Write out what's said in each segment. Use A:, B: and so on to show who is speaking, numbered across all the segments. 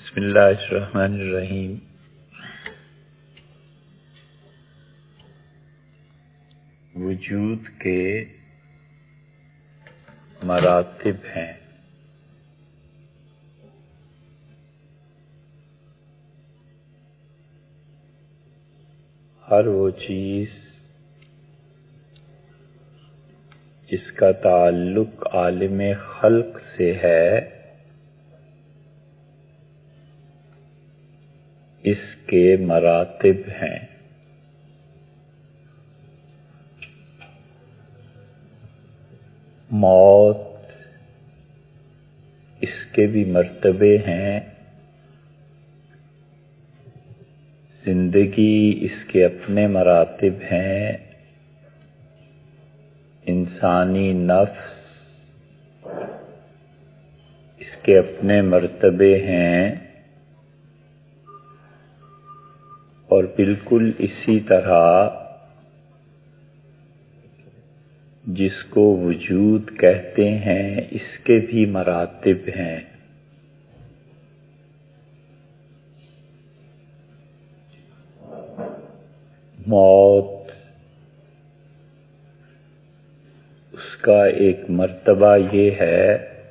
A: بسم اللہ الرحمن الرحیم۔ وجود کے مراتب ہیں۔ ہر وہ چیز جس کا تعلق عالم خلق سے ہے، اس کے مراتب ہیں۔ موت، اس کے بھی مرتبے ہیں۔ زندگی، اس کے اپنے مراتب ہیں۔ انسانی نفس، اس کے اپنے مرتبے ہیں۔ اور بالکل اسی طرح جس کو وجود کہتے ہیں، اس کے بھی مراتب ہیں۔ موت، اس کا ایک مرتبہ یہ ہے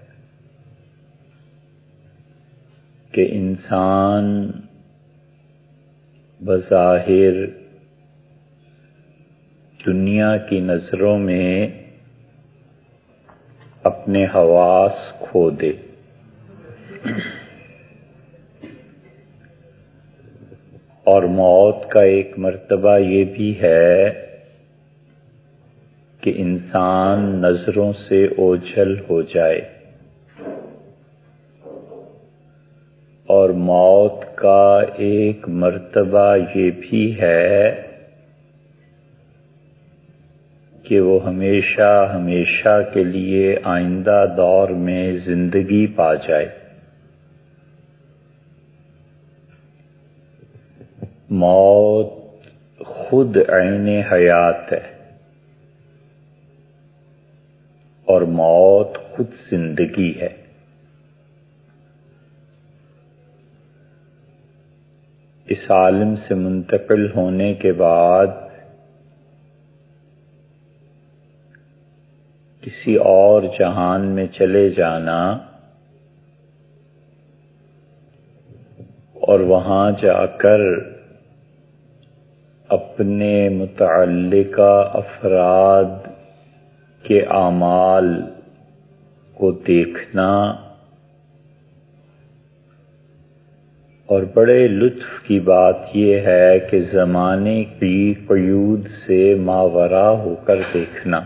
A: کہ انسان بظاہر دنیا کی نظروں میں اپنے حواس کھو دے۔ اور موت کا ایک مرتبہ یہ بھی ہے کہ انسان نظروں سے اوجھل ہو جائے۔ اور موت کا ایک مرتبہ یہ بھی ہے کہ وہ ہمیشہ ہمیشہ کے لیے آئندہ دور میں زندگی پا جائے۔ موت خود عین حیات ہے، اور موت خود زندگی ہے۔ اس عالم سے منتقل ہونے کے بعد کسی اور جہان میں چلے جانا، اور وہاں جا کر اپنے متعلقہ افراد کے اعمال کو دیکھنا، اور بڑے لطف کی بات یہ ہے کہ زمانے کی قیود سے ماورا ہو کر دیکھنا۔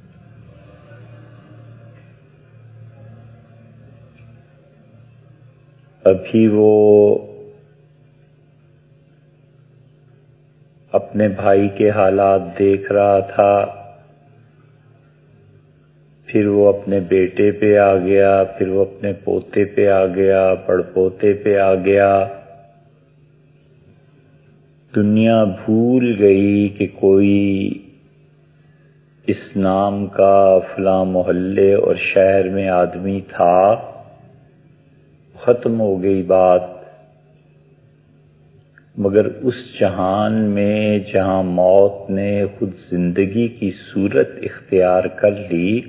A: ابھی وہ اپنے بھائی کے حالات دیکھ رہا تھا، پھر وہ اپنے بیٹے پہ آ گیا، پھر وہ اپنے پوتے پہ آ گیا، بڑ پوتے پہ آ گیا۔ دنیا بھول گئی کہ کوئی اس نام کا فلاں محلے اور شہر میں آدمی تھا۔ ختم ہو گئی بات۔ مگر اس جہان میں جہاں موت نے خود زندگی کی صورت اختیار کر لی،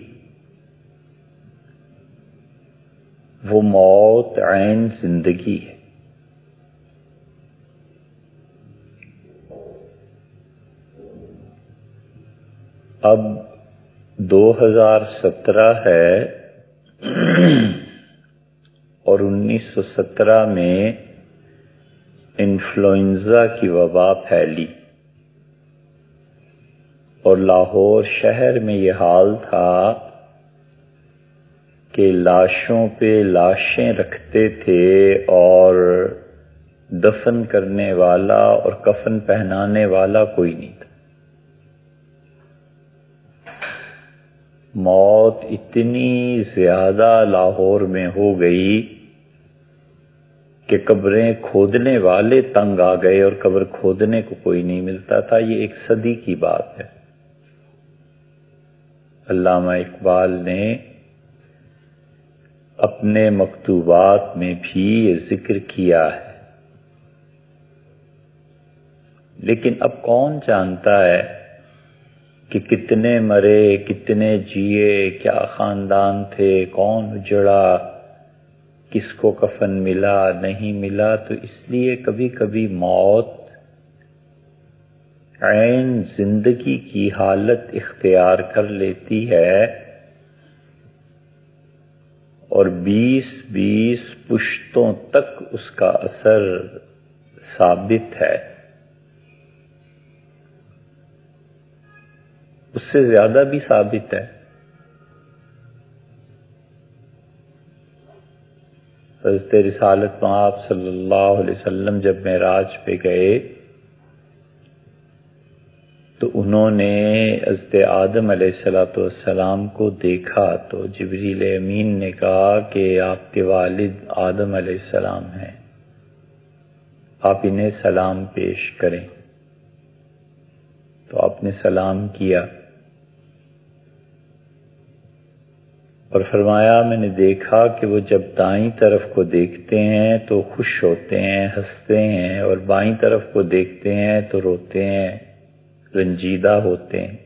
A: وہ موت عین زندگی ہے۔ اب 2017 ہے اور 1917 میں انفلوئنزا کی وبا پھیلی، اور لاہور شہر میں یہ حال تھا کہ لاشوں پہ لاشیں رکھتے تھے اور دفن کرنے والا اور کفن پہنانے والا کوئی نہیں تھا۔ موت اتنی زیادہ لاہور میں ہو گئی کہ قبریں کھودنے والے تنگ آ گئے اور قبر کھودنے کو کوئی نہیں ملتا تھا۔ یہ ایک صدی کی بات ہے۔ علامہ اقبال نے اپنے مکتوبات میں بھی یہ ذکر کیا ہے، لیکن اب کون جانتا ہے کہ کتنے مرے، کتنے جیے، کیا خاندان تھے، کون اجڑا، کس کو کفن ملا نہیں ملا۔ تو اس لیے کبھی کبھی موت عین زندگی کی حالت اختیار کر لیتی ہے اور 20 پشتوں تک اس کا اثر ثابت ہے، اس سے زیادہ بھی ثابت ہے۔ حضرت رسالت مآب صلی اللہ علیہ وسلم جب معراج پہ گئے تو انہوں نے حضرت آدم علیہ السلام کو دیکھا تو جبریل امین نے کہا کہ آپ کے والد آدم علیہ السلام ہیں، آپ انہیں سلام پیش کریں۔ تو آپ نے سلام کیا اور فرمایا میں نے دیکھا کہ وہ جب دائیں طرف کو دیکھتے ہیں تو خوش ہوتے ہیں، ہنستے ہیں، اور بائیں طرف کو دیکھتے ہیں تو روتے ہیں، رنجیدہ ہوتے ہیں۔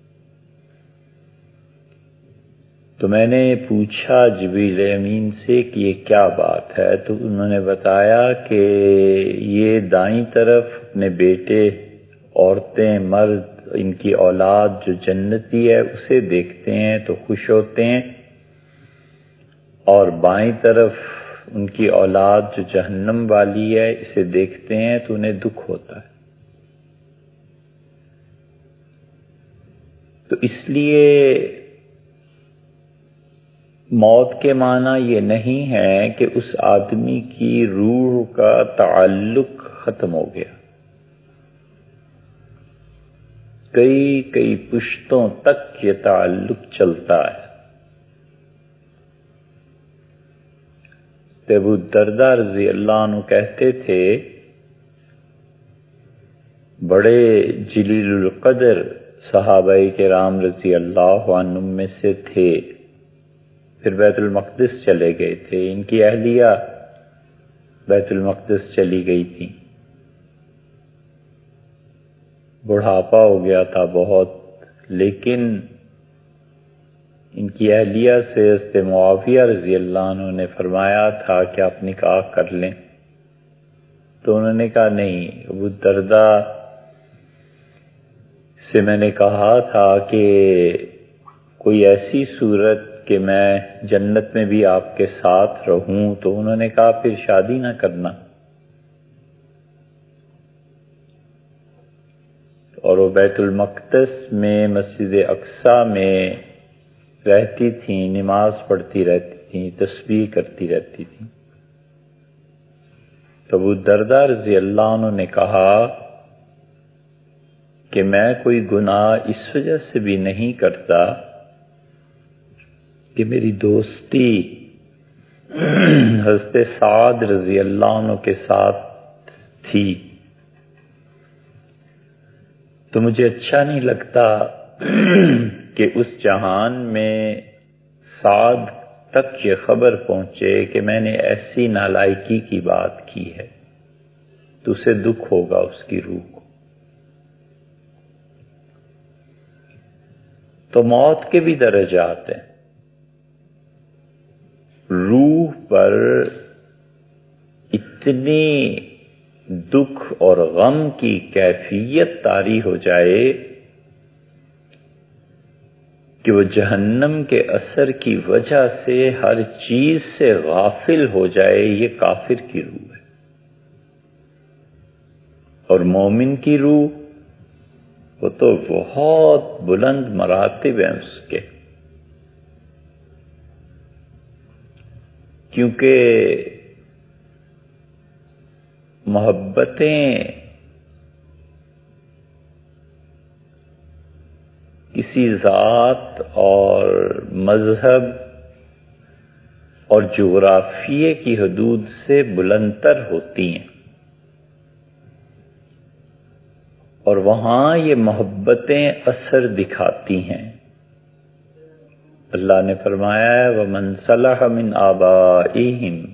A: تو میں نے پوچھا جبریل امین سے کہ یہ کیا بات ہے، تو انہوں نے بتایا کہ یہ دائیں طرف اپنے بیٹے، عورتیں، مرد، ان کی اولاد جو جنتی ہے اسے دیکھتے ہیں تو خوش ہوتے ہیں، اور بائیں طرف ان کی اولاد جو جہنم والی ہے اسے دیکھتے ہیں تو انہیں دکھ ہوتا ہے۔ تو اس لیے موت کے معنی یہ نہیں ہے کہ اس آدمی کی روح کا تعلق ختم ہو گیا، کئی پشتوں تک یہ تعلق چلتا ہے۔ ابو الدرداء رضی اللہ عنہ کہتے تھے، بڑے جلیل القدر صحابہ کرام رضی اللہ عنہم میں سے تھے، پھر بیت المقدس چلے گئے تھے، ان کی اہلیہ بیت المقدس چلی گئی تھی، بڑھاپا ہو گیا تھا بہت، لیکن ان کی اہلیہ سے حضرت معاویہ رضی اللہ عنہ نے فرمایا تھا کہ آپ نکاح کر لیں، تو انہوں نے کہا نہیں، ابو الدرداء سے میں نے کہا تھا کہ کوئی ایسی صورت کہ میں جنت میں بھی آپ کے ساتھ رہوں، تو انہوں نے کہا پھر شادی نہ کرنا، اور وہ بیت المقدس میں مسجد اقصی میں رہتی تھیں، نماز پڑھتی رہتی تھیں، تسبیح کرتی رہتی تھیں۔ تو ابو الدرداء رضی اللہ عنہ نے کہا کہ میں کوئی گناہ اس وجہ سے بھی نہیں کرتا کہ میری دوستی حضرت سعد رضی اللہ عنہ کے ساتھ تھی، تو مجھے اچھا نہیں لگتا کہ اس جہان میں سعد تک یہ خبر پہنچے کہ میں نے ایسی نالائکی کی بات کی ہے، تو اسے دکھ ہوگا اس کی روح کو۔ تو موت کے بھی درجات ہیں، روح پر اتنی دکھ اور غم کی کیفیت طاری ہو جائے کہ وہ جہنم کے اثر کی وجہ سے ہر چیز سے غافل ہو جائے، یہ کافر کی روح ہے۔ اور مومن کی روح وہ تو بہت بلند مراتب ہیں اس کے، کیونکہ محبتیں کسی ذات اور مذہب اور جغرافیے کی حدود سے بلندتر ہوتی ہیں، اور وہاں یہ محبتیں اثر دکھاتی ہیں۔ اللہ نے فرمایا ہے وَمَن صَلَحَ مِنْ آبَائِهِمْ،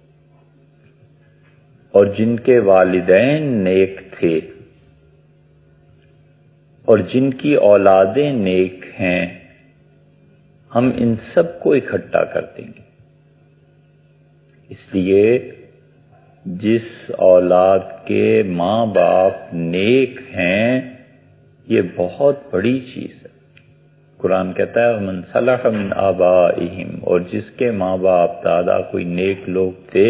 A: اور جن کے والدین نیک تھے اور جن کی اولادیں نیک ہیں، ہم ان سب کو اکٹھا کر دیں گے۔ اس لیے جس اولاد کے ماں باپ نیک ہیں یہ بہت بڑی چیز ہے۔ قرآن کہتا ہے وَمَن صَلَحَ مِنْ آبَائِهِمْ، اور جس کے ماں باپ دادا کوئی نیک لوگ تھے،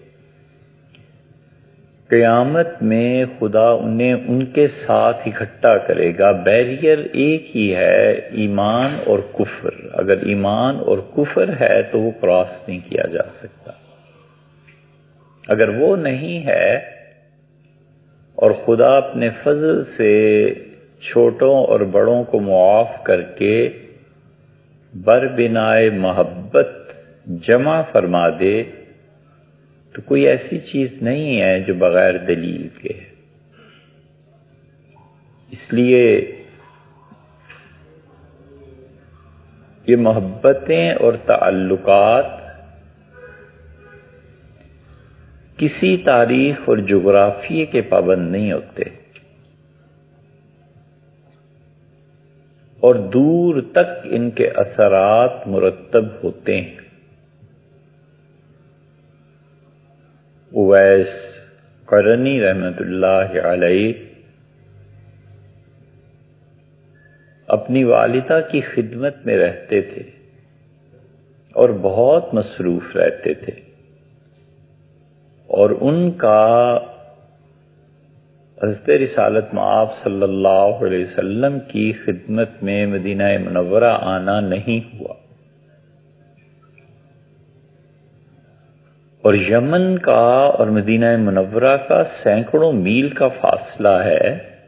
A: قیامت میں خدا انہیں ان کے ساتھ اکٹھا کرے گا۔ بیریئر ایک ہی ہے، ایمان اور کفر۔ اگر ایمان اور کفر ہے تو وہ کراس نہیں کیا جا سکتا۔ اگر وہ نہیں ہے اور خدا اپنے فضل سے چھوٹوں اور بڑوں کو معاف کر کے بربنائے محبت جمع فرما دے تو کوئی ایسی چیز نہیں ہے جو بغیر دلیل کے ہے۔ اس لیے یہ محبتیں اور تعلقات کسی تاریخ اور جغرافیے کے پابند نہیں ہوتے، اور دور تک ان کے اثرات مرتب ہوتے ہیں۔ اویس قرنی رحمۃ اللہ علیہ اپنی والدہ کی خدمت میں رہتے تھے اور بہت مصروف رہتے تھے، اور ان کا حضرت رسالت مآب صلی اللہ علیہ وسلم کی خدمت میں مدینہ منورہ آنا نہیں ہوا، اور یمن کا اور مدینہ منورہ کا سینکڑوں میل کا فاصلہ ہے۔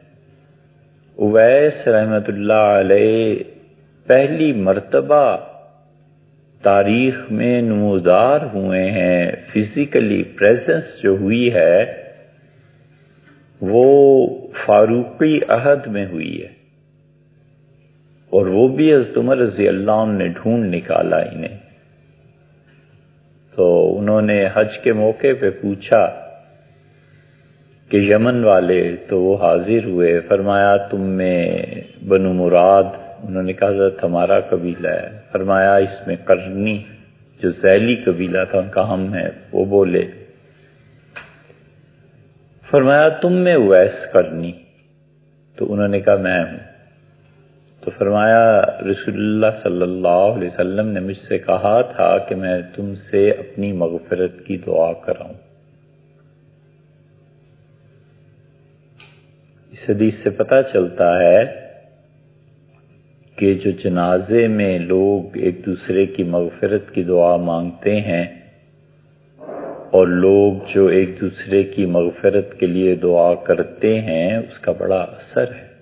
A: اویس رحمۃ اللہ علیہ پہلی مرتبہ تاریخ میں نمودار ہوئے ہیں، فزیکلی پریزنس جو ہوئی ہے وہ فاروقی عہد میں ہوئی ہے، اور وہ بھی حضرت عمر رضی اللہ عنہ نے ڈھونڈ نکالا انہیں۔ تو انہوں نے حج کے موقع پہ پوچھا کہ یمن والے، تو وہ حاضر ہوئے، فرمایا تم میں بنو مراد، انہوں نے کہا حضرت ہمارا قبیلہ ہے، فرمایا اس میں قرنی جو ذیلی قبیلہ تھا ان کا ہم ہے، وہ بولے، فرمایا تم میں اویس قرنی، تو انہوں نے کہا میں ہوں، تو فرمایا رسول اللہ صلی اللہ علیہ وسلم نے مجھ سے کہا تھا کہ میں تم سے اپنی مغفرت کی دعا کراؤں۔ اس حدیث سے پتہ چلتا ہے کہ جو جنازے میں لوگ ایک دوسرے کی مغفرت کی دعا مانگتے ہیں اور لوگ جو ایک دوسرے کی مغفرت کے لیے دعا کرتے ہیں اس کا بڑا اثر ہے۔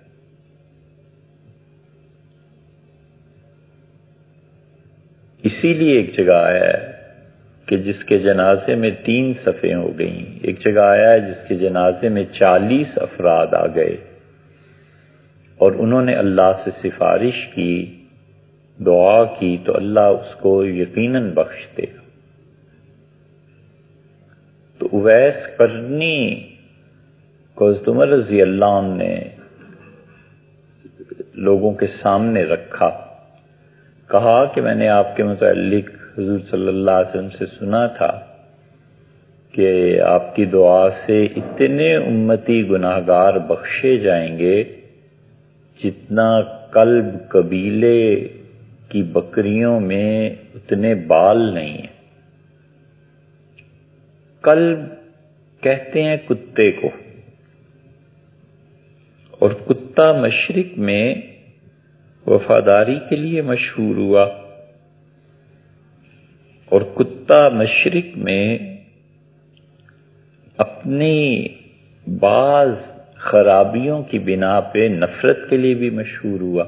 A: اسی لیے ایک جگہ آیا ہے کہ جس کے جنازے میں 3 صفیں ہو گئیں، ایک جگہ آیا ہے جس کے جنازے میں 40 افراد آ گئے اور انہوں نے اللہ سے سفارش کی، دعا کی، تو اللہ اس کو یقیناً بخش دے گا۔ تو اویس قرنی کو حضرت عمر رضی اللہ عنہ نے لوگوں کے سامنے رکھا، کہا کہ میں نے آپ کے متعلق حضور صلی اللہ علیہ وسلم سے سنا تھا کہ آپ کی دعا سے اتنے امتی گناہگار بخشے جائیں گے جتنا کلب قبیلے کی بکریوں میں اتنے بال نہیں ہیں۔ کلب کہتے ہیں کتے کو، اور کتا مشرق میں وفاداری کے لیے مشہور ہوا، اور کتا مشرق میں اپنی بعض خرابیوں کی بنا پہ نفرت کے لیے بھی مشہور ہوا۔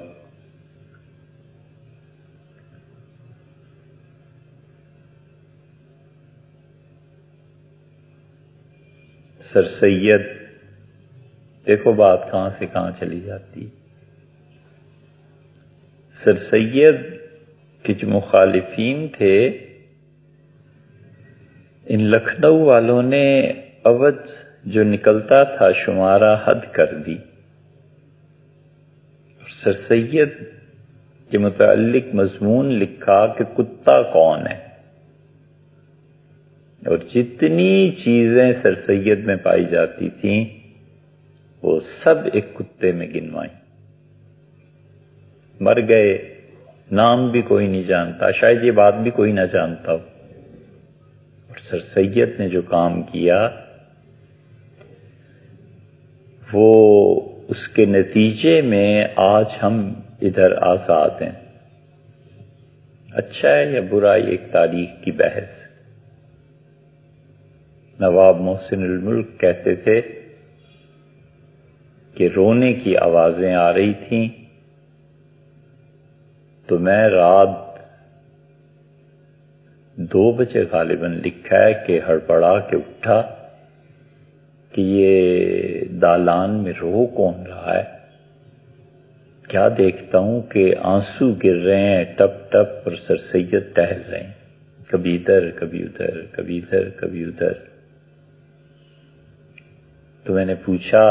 A: سر سید، دیکھو بات کہاں سے کہاں چلی جاتی۔ سر سید کہ جو مخالفین تھے ان لکھنؤ والوں نے اودھ جو نکلتا تھا شمارہ حد کر دی، سر سید کے متعلق مضمون لکھا کہ کتا کون ہے، اور جتنی چیزیں سر سید میں پائی جاتی تھیں وہ سب ایک کتے میں گنوائیں۔ مر گئے، نام بھی کوئی نہیں جانتا، شاید یہ بات بھی کوئی نہ جانتا ہو، اور سر سید نے جو کام کیا وہ اس کے نتیجے میں آج ہم ادھر آزاد ہیں۔ اچھا ہے یا برا، یہ ایک تاریخ کی بحث۔ نواب محسن الملک کہتے تھے کہ رونے کی آوازیں آ رہی تھیں تو میں رات 2 بجے غالباً لکھا ہے کہ ہڑبڑا کے اٹھا کہ یہ دالان میں رو کون رہا ہے، کیا دیکھتا ہوں کہ آنسو گر رہے ہیں ٹپ ٹپ، اور سر سید ٹہل رہے ہیں، کبھی ادھر کبھی ادھر، کبھی ادھر کبھی ادھر۔ تو میں نے پوچھا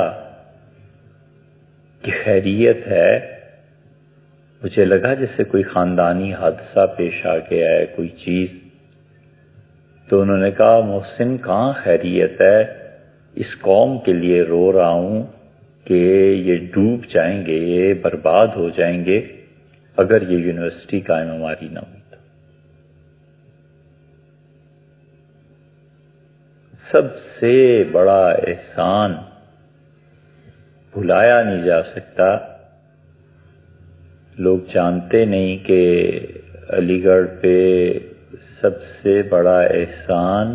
A: کہ خیریت ہے؟ مجھے لگا جیسے کوئی خاندانی حادثہ پیش آ گیا ہے، کوئی چیز۔ تو انہوں نے کہا محسن کہاں خیریت ہے، اس قوم کے لیے رو رہا ہوں کہ یہ ڈوب جائیں گے، یہ برباد ہو جائیں گے اگر یہ یونیورسٹی قائم ہماری نہ ہوئی تو۔ سب سے بڑا احسان بھلایا نہیں جا سکتا۔ لوگ جانتے نہیں کہ علی گڑھ پہ سب سے بڑا احسان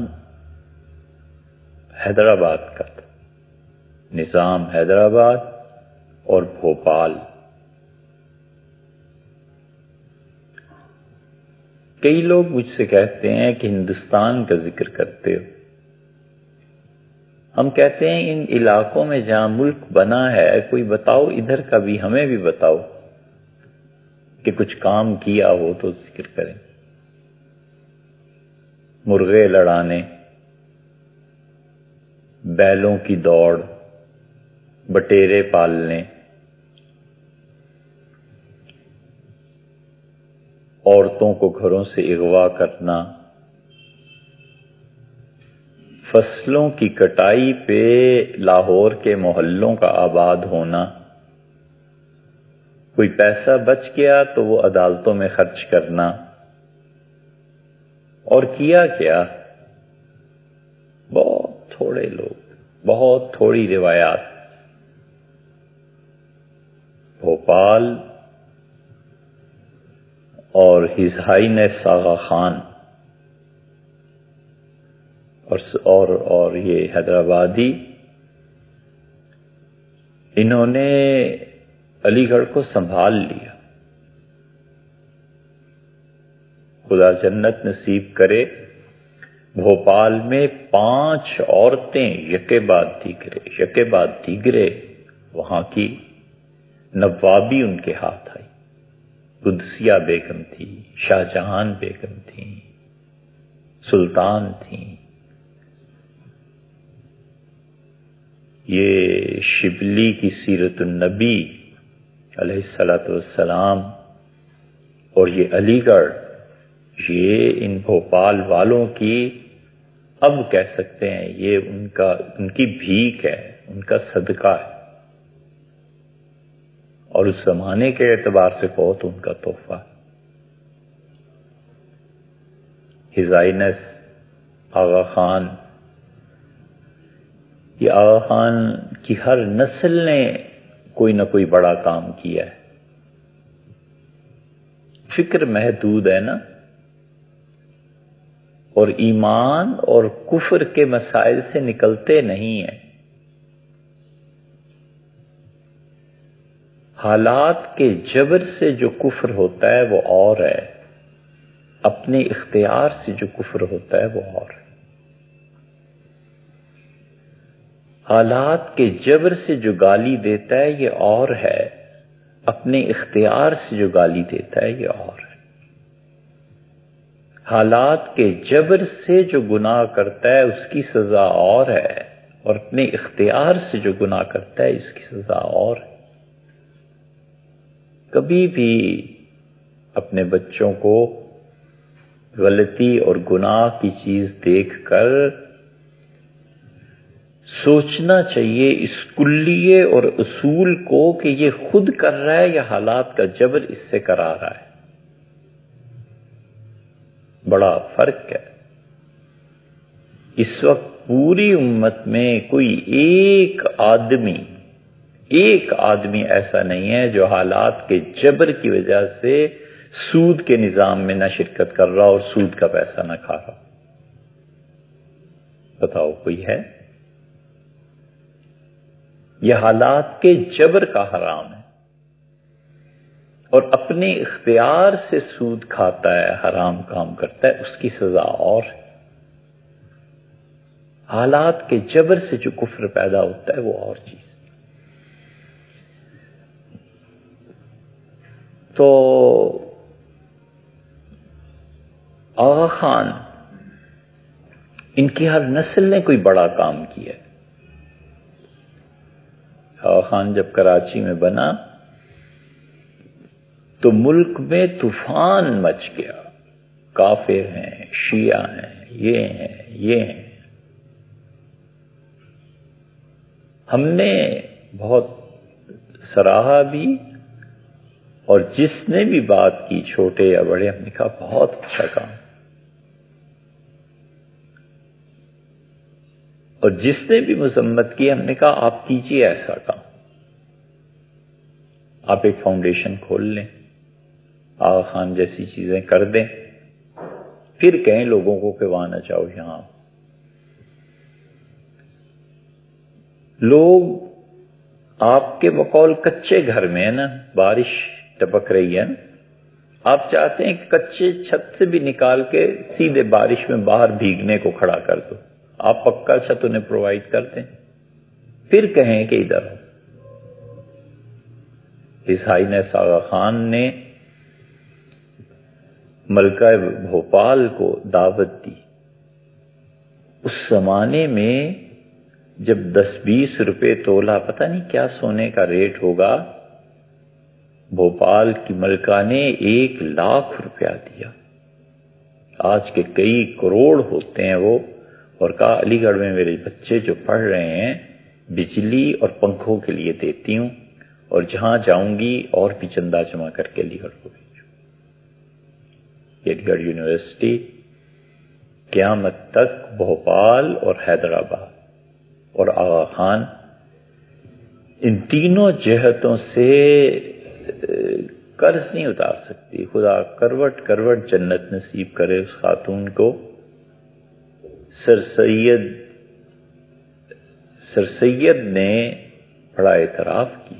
A: حیدرآباد کا تھا، نظام حیدرآباد اور بھوپال۔ کئی لوگ مجھ سے کہتے ہیں کہ ہندوستان کا ذکر کرتے ہو، ہم کہتے ہیں ان علاقوں میں جہاں ملک بنا ہے کوئی بتاؤ ادھر کا بھی، ہمیں بھی بتاؤ کہ کچھ کام کیا ہو تو ذکر کریں۔ مرغے لڑانے، بیلوں کی دوڑ، بٹیرے پالنے، عورتوں کو گھروں سے اغوا کرنا، فصلوں کی کٹائی پہ لاہور کے محلوں کا آباد ہونا، کوئی پیسہ بچ گیا تو وہ عدالتوں میں خرچ کرنا، اور کیا کیا؟ بہت تھوڑے لوگ، بہت تھوڑی روایات۔ بھوپال اور ہز ہائینس آغا خان اور یہ حیدرآبادی، انہوں نے علی گڑھ کو سنبھال لیا۔ خدا جنت نصیب کرے، بھوپال میں 5 عورتیں یکے بعد دیگرے وہاں کی نوابی ان کے ہاتھ آئی۔ قدسیہ بیگم تھی، شاہجہان بیگم تھی، سلطان تھیں۔ یہ شبلی کی سیرت النبی علیہ الصلوۃ والسلام اور یہ علی گڑھ، یہ ان بھوپال والوں کی، اب کہہ سکتے ہیں یہ ان کی بھیک ہے، ان کا صدقہ ہے، اور اس زمانے کے اعتبار سے کہو تو ان کا تحفہ۔ ہز ہائینس آغا خان، یہ آغا خان کی ہر نسل نے کوئی نہ کوئی بڑا کام کیا ہے۔ فکر محدود ہے نا، اور ایمان اور کفر کے مسائل سے نکلتے نہیں ہیں۔ حالات کے جبر سے جو کفر ہوتا ہے وہ اور ہے، اپنے اختیار سے جو کفر ہوتا ہے وہ اور ہے۔ حالات کے جبر سے جو گالی دیتا ہے یہ اور ہے، اپنے اختیار سے جو گالی دیتا ہے یہ اور ہے۔ حالات کے جبر سے جو گناہ کرتا ہے اس کی سزا اور ہے، اور اپنے اختیار سے جو گناہ کرتا ہے اس کی سزا اور ہے۔ کبھی بھی اپنے بچوں کو غلطی اور گناہ کی چیز دیکھ کر سوچنا چاہیے اس کلیے اور اصول کو کہ یہ خود کر رہا ہے یا حالات کا جبر اس سے کرا رہا ہے۔ بڑا فرق ہے۔ اس وقت پوری امت میں کوئی ایک آدمی ایسا نہیں ہے جو حالات کے جبر کی وجہ سے سود کے نظام میں نہ شرکت کر رہا اور سود کا پیسہ نہ کھا رہا۔ بتاؤ کوئی ہے؟ یہ حالات کے جبر کا حرام ہے، اور اپنے اختیار سے سود کھاتا ہے، حرام کام کرتا ہے، اس کی سزا اور ہے۔ حالات کے جبر سے جو کفر پیدا ہوتا ہے وہ اور چیز۔ تو آغا خان، ان کی ہر نسل نے کوئی بڑا کام کیا ہے۔ آغا خان جب کراچی میں بنا تو ملک میں طوفان مچ گیا، کافر ہیں، شیعہ ہیں، یہ ہیں۔ ہم نے بہت سراہا بھی، اور جس نے بھی بات کی چھوٹے یا بڑے، ہم نے کہا بہت اچھا کام، اور جس نے بھی مذمت کی ہم نے کہا آپ کیجئے ایسا کام، آپ ایک فاؤنڈیشن کھول لیں، آغا خان جیسی چیزیں کر دیں، پھر کہیں لوگوں کو کہ وہاں نہ جاؤ یہاں۔ لوگ آپ کے بقول کچے گھر میں ہے نا، بارش ٹپک رہی ہے نا، آپ چاہتے ہیں کہ کچے چھت سے بھی نکال کے سیدھے بارش میں باہر بھیگنے کو کھڑا کر دو، آپ پکا چھت انہیں پرووائڈ کر دیں، پھر کہیں کہ ادھر ہو۔ اس ہائینس آغا خان نے ملکہ بھوپال کو دعوت دی۔ اس زمانے میں جب 10-20 روپے تولہ، پتہ نہیں کیا سونے کا ریٹ ہوگا، بھوپال کی ملکہ نے 1,00,000 روپیہ دیا۔ آج کے کئی کروڑ ہوتے ہیں وہ، اور کہا علی گڑھ میں میرے بچے جو پڑھ رہے ہیں بجلی اور پنکھوں کے لیے دیتی ہوں، اور جہاں جاؤں گی اور بھی چندہ جمع کر کے علی گڑھ کو بھیجوں۔ علی گڑھ یونیورسٹی قیامت تک بھوپال اور حیدرآباد اور آغا خان ان تینوں جہتوں سے قرض نہیں اتار سکتی۔ خدا کروٹ کروٹ جنت نصیب کرے اس خاتون کو۔ سر سید نے بڑا اعتراف کیا۔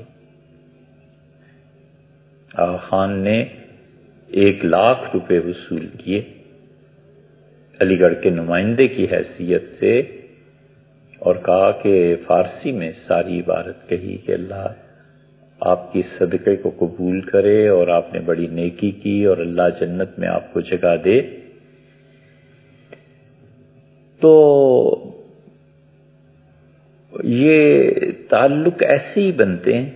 A: آغا خان نے 1,00,000 روپے وصول کیے علی گڑھ کے نمائندے کی حیثیت سے، اور کہا کہ فارسی میں ساری عبارت کہی کہ اللہ آپ کی صدقے کو قبول کرے، اور آپ نے بڑی نیکی کی، اور اللہ جنت میں آپ کو جگہ دے۔ تو یہ تعلق ایسے ہی بنتے ہیں۔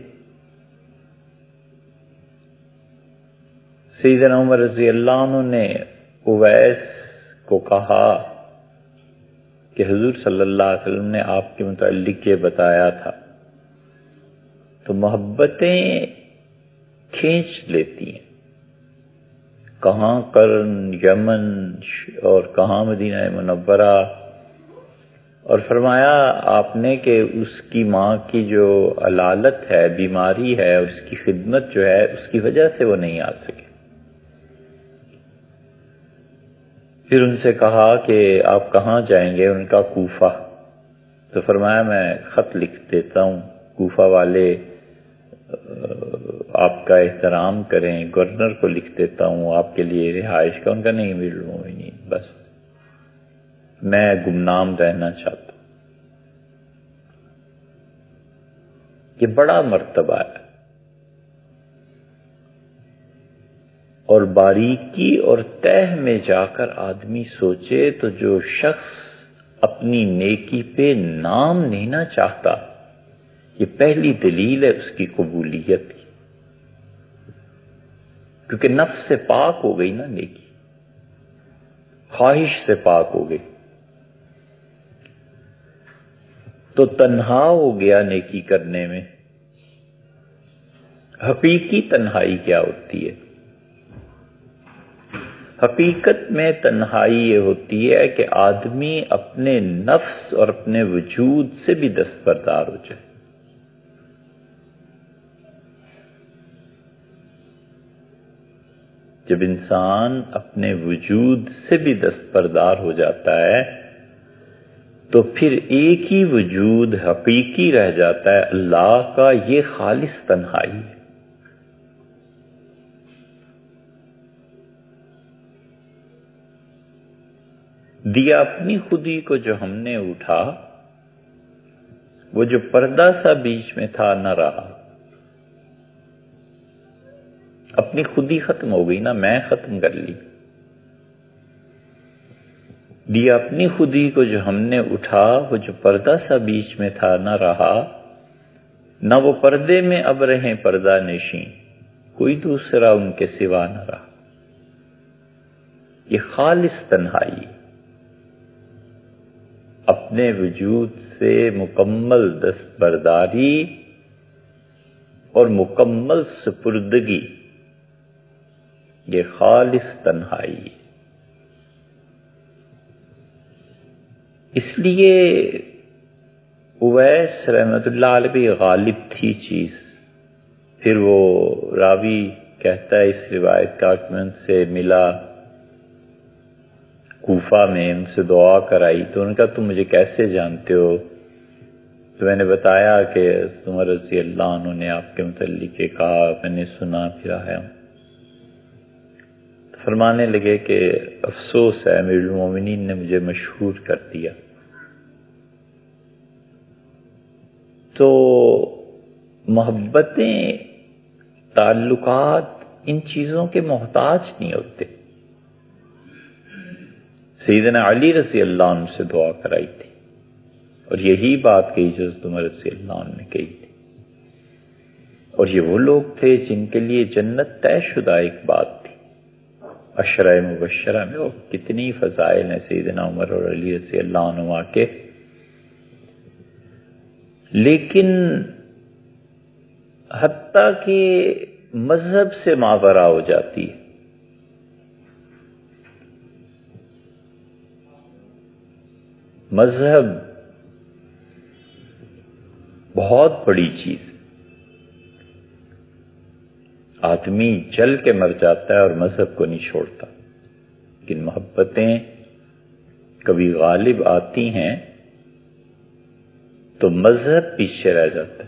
A: سیدنا عمر رضی اللہ عنہ نے اویس کو کہا کہ حضور صلی اللہ علیہ وسلم نے آپ کے متعلق یہ بتایا تھا، تو محبتیں کھینچ لیتی ہیں، کہاں قرن، یمن، اور کہاں مدینہ منورہ، اور فرمایا آپ نے کہ اس کی ماں کی جو علالت ہے، بیماری ہے، اور اس کی خدمت جو ہے اس کی وجہ سے وہ نہیں آ سکے۔ پھر ان سے کہا کہ آپ کہاں جائیں گے؟ ان کا کوفہ۔ تو فرمایا میں خط لکھ دیتا ہوں، کوفہ والے آپ کا احترام کریں، گورنر کو لکھ دیتا ہوں آپ کے لیے رہائش کا۔ ان کا نہیں نہیں، بس میں گمنام رہنا چاہتا ہوں۔ یہ بڑا مرتبہ ہے، اور باریکی اور تہ میں جا کر آدمی سوچے تو جو شخص اپنی نیکی پہ نام لینا چاہتا، یہ پہلی دلیل ہے اس کی قبولیت کی، کیونکہ نفس سے پاک ہو گئی نا نیکی، خواہش سے پاک ہو گئی، تو تنہا ہو گیا نیکی کرنے میں۔ حقیقی تنہائی کیا ہوتی ہے؟ حقیقت میں تنہائی یہ ہوتی ہے کہ آدمی اپنے نفس اور اپنے وجود سے بھی دستبردار ہو جائے۔ جب انسان اپنے وجود سے بھی دستبردار ہو جاتا ہے تو پھر ایک ہی وجود حقیقی رہ جاتا ہے، اللہ کا۔ یہ خالص تنہائی ہے۔ دیا اپنی خودی کو جو ہم نے اٹھا، وہ جو پردہ سا بیچ میں تھا نہ رہا، اپنی خودی ختم ہو گئی نا، میں ختم کر لی۔ دیا اپنی خودی کو جو ہم نے اٹھا، وہ جو پردہ سا بیچ میں تھا نہ رہا، نہ وہ پردے میں اب رہیں پردہ نشیں، کوئی دوسرا ان کے سوا نہ رہا۔ یہ خالص تنہائی، اپنے وجود سے مکمل دستبرداری اور مکمل سپردگی، یہ خالص تنہائی۔ اس لیے اویس رحمت اللہ علیہ پہ غالب تھی چیز۔ پھر وہ راوی کہتا ہے اس روایت کا کہ میں ان سے ملا کوفہ میں، ان سے دعا کرائی، تو انہوں نے کہا تم مجھے کیسے جانتے ہو؟ تو میں نے بتایا کہ عمر رضی اللہ عنہ نے آپ کے متعلق کہا، میں نے سنا پھر آیا ہوں۔ فرمانے لگے کہ افسوس ہے، امیر المومنین نے مجھے مشہور کر دیا۔ تو محبتیں، تعلقات ان چیزوں کے محتاج نہیں ہوتے۔ سیدنا علی رضی اللہ عنہ سے دعا کرائی تھی، اور یہی بات کہی جو عمر رضی اللہ عنہ نے کہی تھی، اور یہ وہ لوگ تھے جن کے لیے جنت طے شدہ ایک بات تھی۔ عشرہ مبشرہ میں وہ کتنی فضائل ہیں سیدنا عمر اور علی رضی اللہ عنہ کے، لیکن حتیٰ کہ مذہب سے ماورا ہو جاتی ہے۔ مذہب بہت بڑی چیز، آدمی جل کے مر جاتا ہے اور مذہب کو نہیں چھوڑتا، لیکن محبتیں کبھی غالب آتی ہیں تو مذہب پیچھے رہ جاتا ہے۔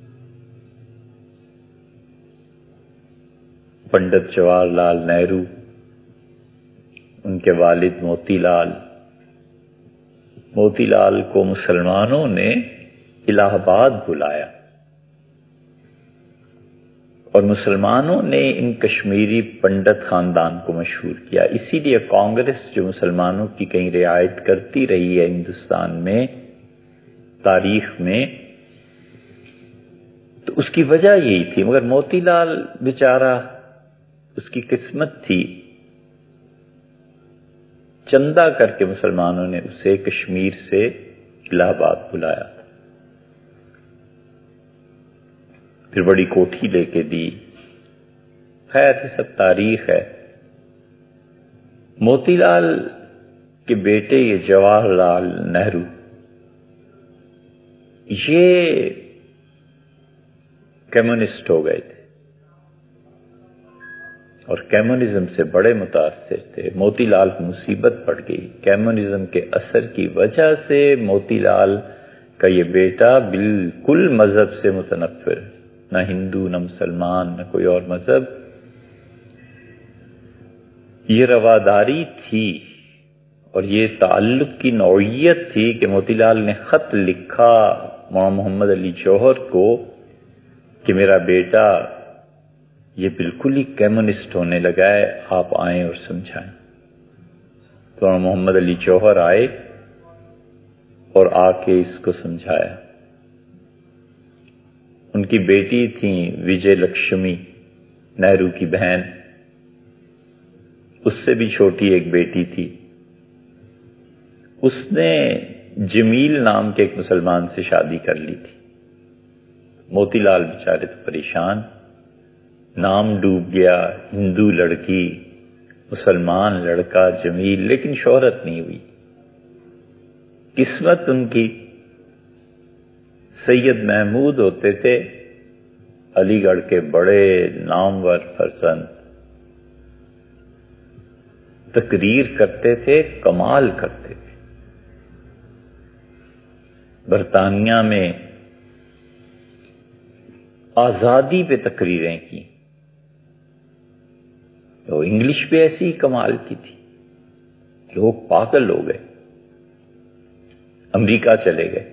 A: پنڈت جواہر لال نہرو، ان کے والد موتی لال کو مسلمانوں نے الہ آباد بلایا، اور مسلمانوں نے ان کشمیری پنڈت خاندان کو مشہور کیا۔ اسی لیے کانگریس جو مسلمانوں کی کہیں رعایت کرتی رہی ہے ہندوستان میں تاریخ میں، تو اس کی وجہ یہی تھی۔ مگر موتی لال بیچارہ، اس کی قسمت تھی، چندہ کر کے مسلمانوں نے اسے کشمیر سے الہ آباد بلایا، پھر بڑی کوٹھی لے کے دی۔ خیر یہ سب تاریخ ہے۔ موتی لال کے بیٹے یہ جواہر لال نہرو، یہ کمیونسٹ ہو گئے تھے اور کمیونزم سے بڑے متاثر تھے۔ موتی لال کو مصیبت پڑ گئی کمیونزم کے اثر کی وجہ سے۔ موتی لال کا یہ بیٹا بالکل مذہب سے متنفر، نہ ہندو نہ مسلمان نہ کوئی اور مذہب، یہ رواداری تھی اور یہ تعلق کی نوعیت تھی کہ موتی لال نے خط لکھا مولانا محمد علی جوہر کو کہ میرا بیٹا یہ بالکل ہی کمیونسٹ ہونے لگا ہے، آپ آئیں اور سمجھائیں۔ تو محمد علی جوہر آئے اور آ کے اس کو سمجھایا۔ ان کی بیٹی تھیں وجے لکشمی، نہرو کی بہن، اس سے بھی چھوٹی ایک بیٹی تھی۔ اس نے جمیل نام کے ایک مسلمان سے شادی کر لی تھی۔ موتی لال بیچارے تو پریشان، نام ڈوب گیا، ہندو لڑکی، مسلمان لڑکا جمیل، لیکن شہرت نہیں ہوئی۔ قسمت ان کی، سید محمود ہوتے تھے علی گڑھ کے بڑے نامور فرزند، تقریر کرتے تھے، کمال کرتے تھے۔ برطانیہ میں آزادی پہ تقریریں کی، تو انگلش پہ ایسی ہی کمال کی تھی، لوگ پاگل ہو گئے۔ امریکہ چلے گئے،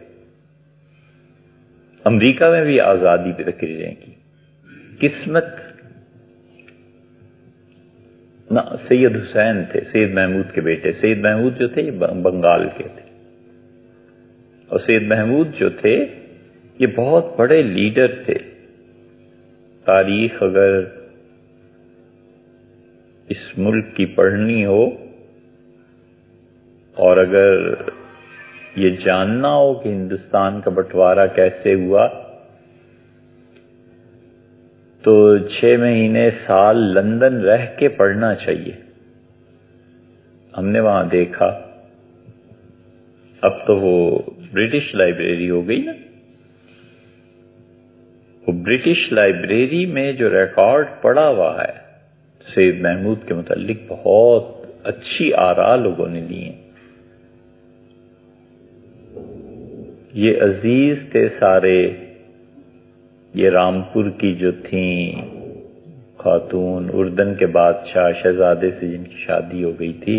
A: امریکہ میں بھی آزادی پہ تقریریں کی۔ قسمت نہ، سید حسین تھے سید محمود کے بیٹے۔ سید محمود جو تھے یہ بنگال کے تھے، اور سید محمود جو تھے یہ بہت بڑے لیڈر تھے۔ تاریخ اگر اس ملک کی پڑھنی ہو اور اگر یہ جاننا ہو کہ ہندوستان کا بٹوارا کیسے ہوا، تو 6 مہینے سال لندن رہ کے پڑھنا چاہیے۔ ہم نے وہاں دیکھا، اب تو وہ برٹش لائبریری ہو گئی نا، وہ برٹش لائبریری میں جو ریکارڈ پڑا ہوا ہے سید محمود کے متعلق، بہت اچھی آراء لوگوں نے لی ہیں۔ یہ عزیز تھے سارے، یہ رامپور کی جو تھیں خاتون، اردن کے بادشاہ شہزادے سے جن کی شادی ہو گئی تھی،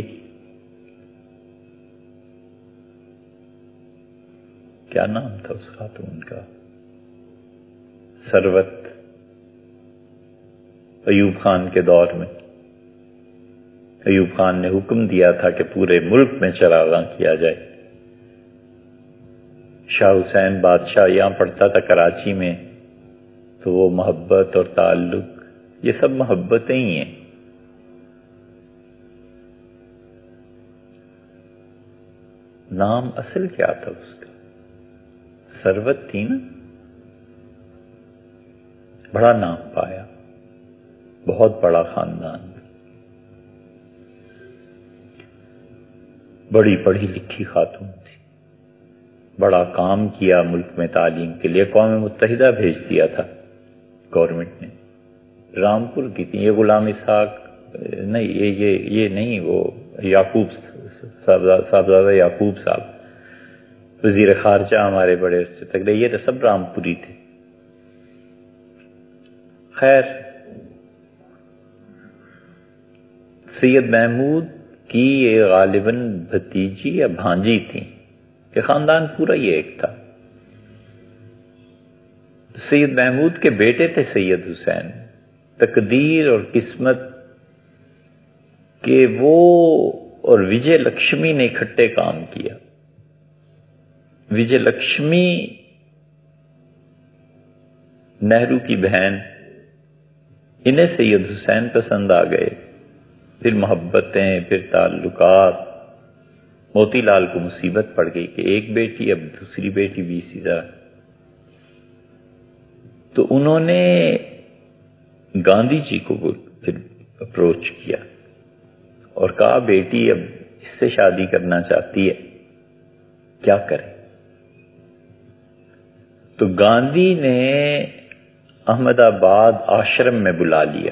A: کیا نام تھا اس خاتون کا؟ ثروت، ایوب خان کے دور میں ایوب خان نے حکم دیا تھا کہ پورے ملک میں چراغاں کیا جائے۔ شاہ حسین بادشاہ یہاں پڑھتا تھا کراچی میں، تو وہ محبت اور تعلق، یہ سب محبتیں ہی ہیں۔ نام اصل کیا تھا اس کا؟ ثروت تھی نا، بڑا نام پایا، بہت بڑا خاندان، بڑی پڑھی لکھی خاتون تھی، بڑا کام کیا ملک میں تعلیم کے لیے، اقوام متحدہ بھیج دیا تھا گورنمنٹ نے۔ رامپور کی تھی، یہ غلام اسحاق نہیں، یہ نہیں، وہ یعقوب صاحبزادہ یعقوب صاحب وزیر خارجہ ہمارے بڑے عرصے تک رہے، یہ تو سب رامپوری تھے۔ خیر، سید محمود کی یہ غالباً بھتیجی یا بھانجی تھی، کہ خاندان پورا یہ ایک تھا۔ سید محمود کے بیٹے تھے سید حسین۔ تقدیر اور قسمت کہ وہ اور وجے لکشمی نے اکٹھے کام کیا۔ وجے لکشمی نہرو کی بہن، انہیں سید حسین پسند آ گئے، پھر محبتیں، پھر تعلقات۔ موتی لال کو مصیبت پڑ گئی کہ ایک بیٹی، اب دوسری بیٹی بھی اسی طرح۔ تو انہوں نے گاندھی جی کو پھر اپروچ کیا اور کہا بیٹی اب اس سے شادی کرنا چاہتی ہے، کیا کرے؟ تو گاندھی نے احمد آباد آشرم میں بلا لیا،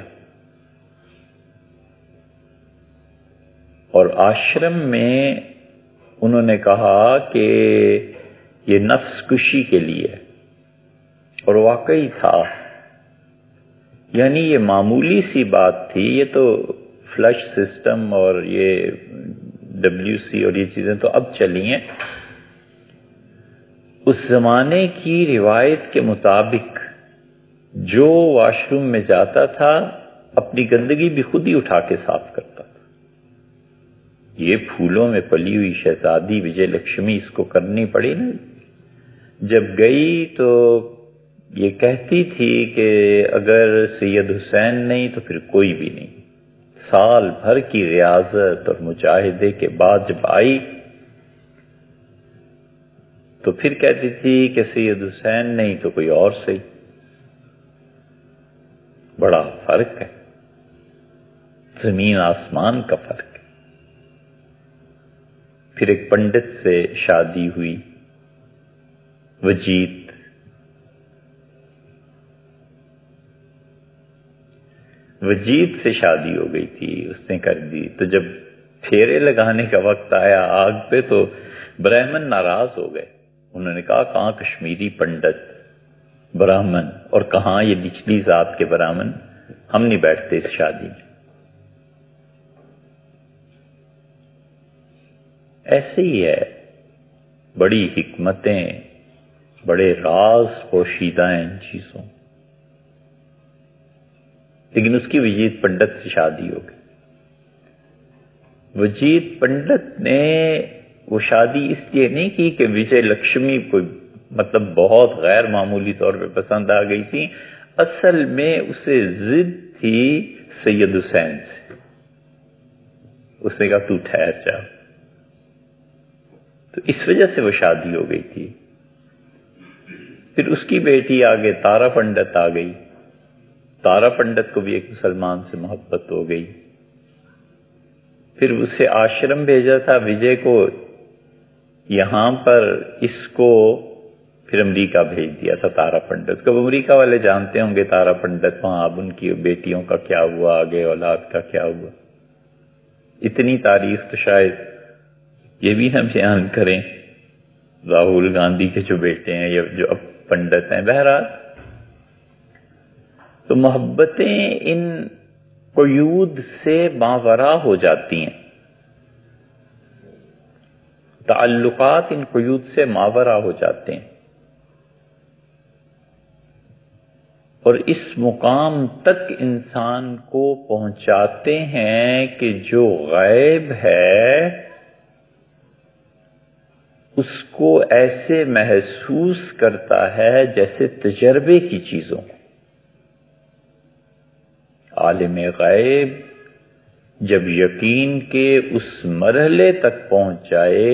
A: اور آشرم میں انہوں نے کہا کہ یہ نفس کشی کے لیے، اور واقعی تھا، یعنی یہ معمولی سی بات تھی، یہ تو فلش سسٹم اور یہ WC اور یہ چیزیں تو اب چلی ہیں۔ اس زمانے کی روایت کے مطابق جو واش روم میں جاتا تھا اپنی گندگی بھی خود ہی اٹھا کے صاف کرتا تھا۔ یہ پھولوں میں پلی ہوئی شہزادی وجے لکشمی اس کو کرنی پڑی نا۔ جب گئی تو یہ کہتی تھی کہ اگر سید حسین نہیں تو پھر کوئی بھی نہیں۔ سال بھر کی ریاضت اور مجاہدے کے بعد جب آئی تو پھر کہتی تھی کہ سید حسین نہیں تو کوئی اور صحیح۔ بڑا فرق ہے، زمین آسمان کا فرق ہے۔ پھر ایک پنڈت سے شادی ہوئی، وجید سے شادی ہو گئی تھی، اس نے کر دی۔ تو جب پھیرے لگانے کا وقت آیا آگ پہ تو برہمن ناراض ہو گئے۔ انہوں نے کہا کہاں کشمیری پنڈت برہمن اور کہاں یہ نچلی ذات کے برہمن، ہم نہیں بیٹھتے اس شادی میں۔ ایسے ہی ہے، بڑی حکمتیں، بڑے راز پوشیدہ ہیں ان چیزوں، لیکن اس کی وجید پنڈت سے شادی ہو گئی۔ وجید پنڈت نے وہ شادی اس لیے نہیں کی کہ وجے لکشمی کوئی مطلب بہت غیر معمولی طور پہ پسند آ گئی تھی، اصل میں اسے ضد تھی سید حسین سے۔ اس نے کہا تو ٹھہر جا، تو اس وجہ سے وہ شادی ہو گئی تھی۔ پھر اس کی بیٹی آگے تارا پنڈت آ گئی، تارا پنڈت کو بھی ایک مسلمان سے محبت ہو گئی۔ پھر اسے آشرم بھیجا تھا وجے کو، یہاں پر اس کو پھر امریکہ بھیج دیا تھا تارا پنڈت کو۔ امریکہ والے جانتے ہوں گے تارا پنڈت وہاں اب ان کی بیٹیوں کا کیا ہوا، آگے اولاد کا کیا ہوا۔ اتنی تاریخ تو شاید یہ بھی نہ بیان کریں، راہل گاندھی کے جو بیٹے ہیں یا جو اب پنڈت ہیں۔ بہرحال تو محبتیں ان قیود سے ماورا ہو جاتی ہیں، تعلقات ان قیود سے ماورا ہو جاتے ہیں، اور اس مقام تک انسان کو پہنچاتے ہیں کہ جو غیب ہے اس کو ایسے محسوس کرتا ہے جیسے تجربے کی چیزوں۔ عالم غیب جب یقین کے اس مرحلے تک پہنچ جائے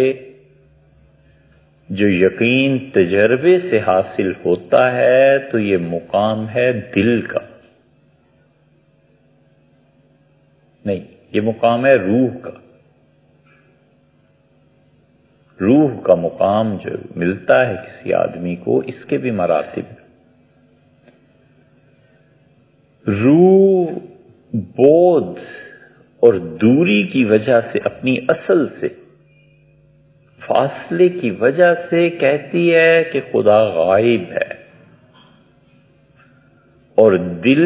A: جو یقین تجربے سے حاصل ہوتا ہے تو یہ مقام ہے دل کا، نہیں، یہ مقام ہے روح کا۔ روح کا مقام جو ملتا ہے کسی آدمی کو، اس کے بھی مراتب ہیں۔ روح بودھ اور دوری کی وجہ سے، اپنی اصل سے فاصلے کی وجہ سے کہتی ہے کہ خدا غائب ہے، اور دل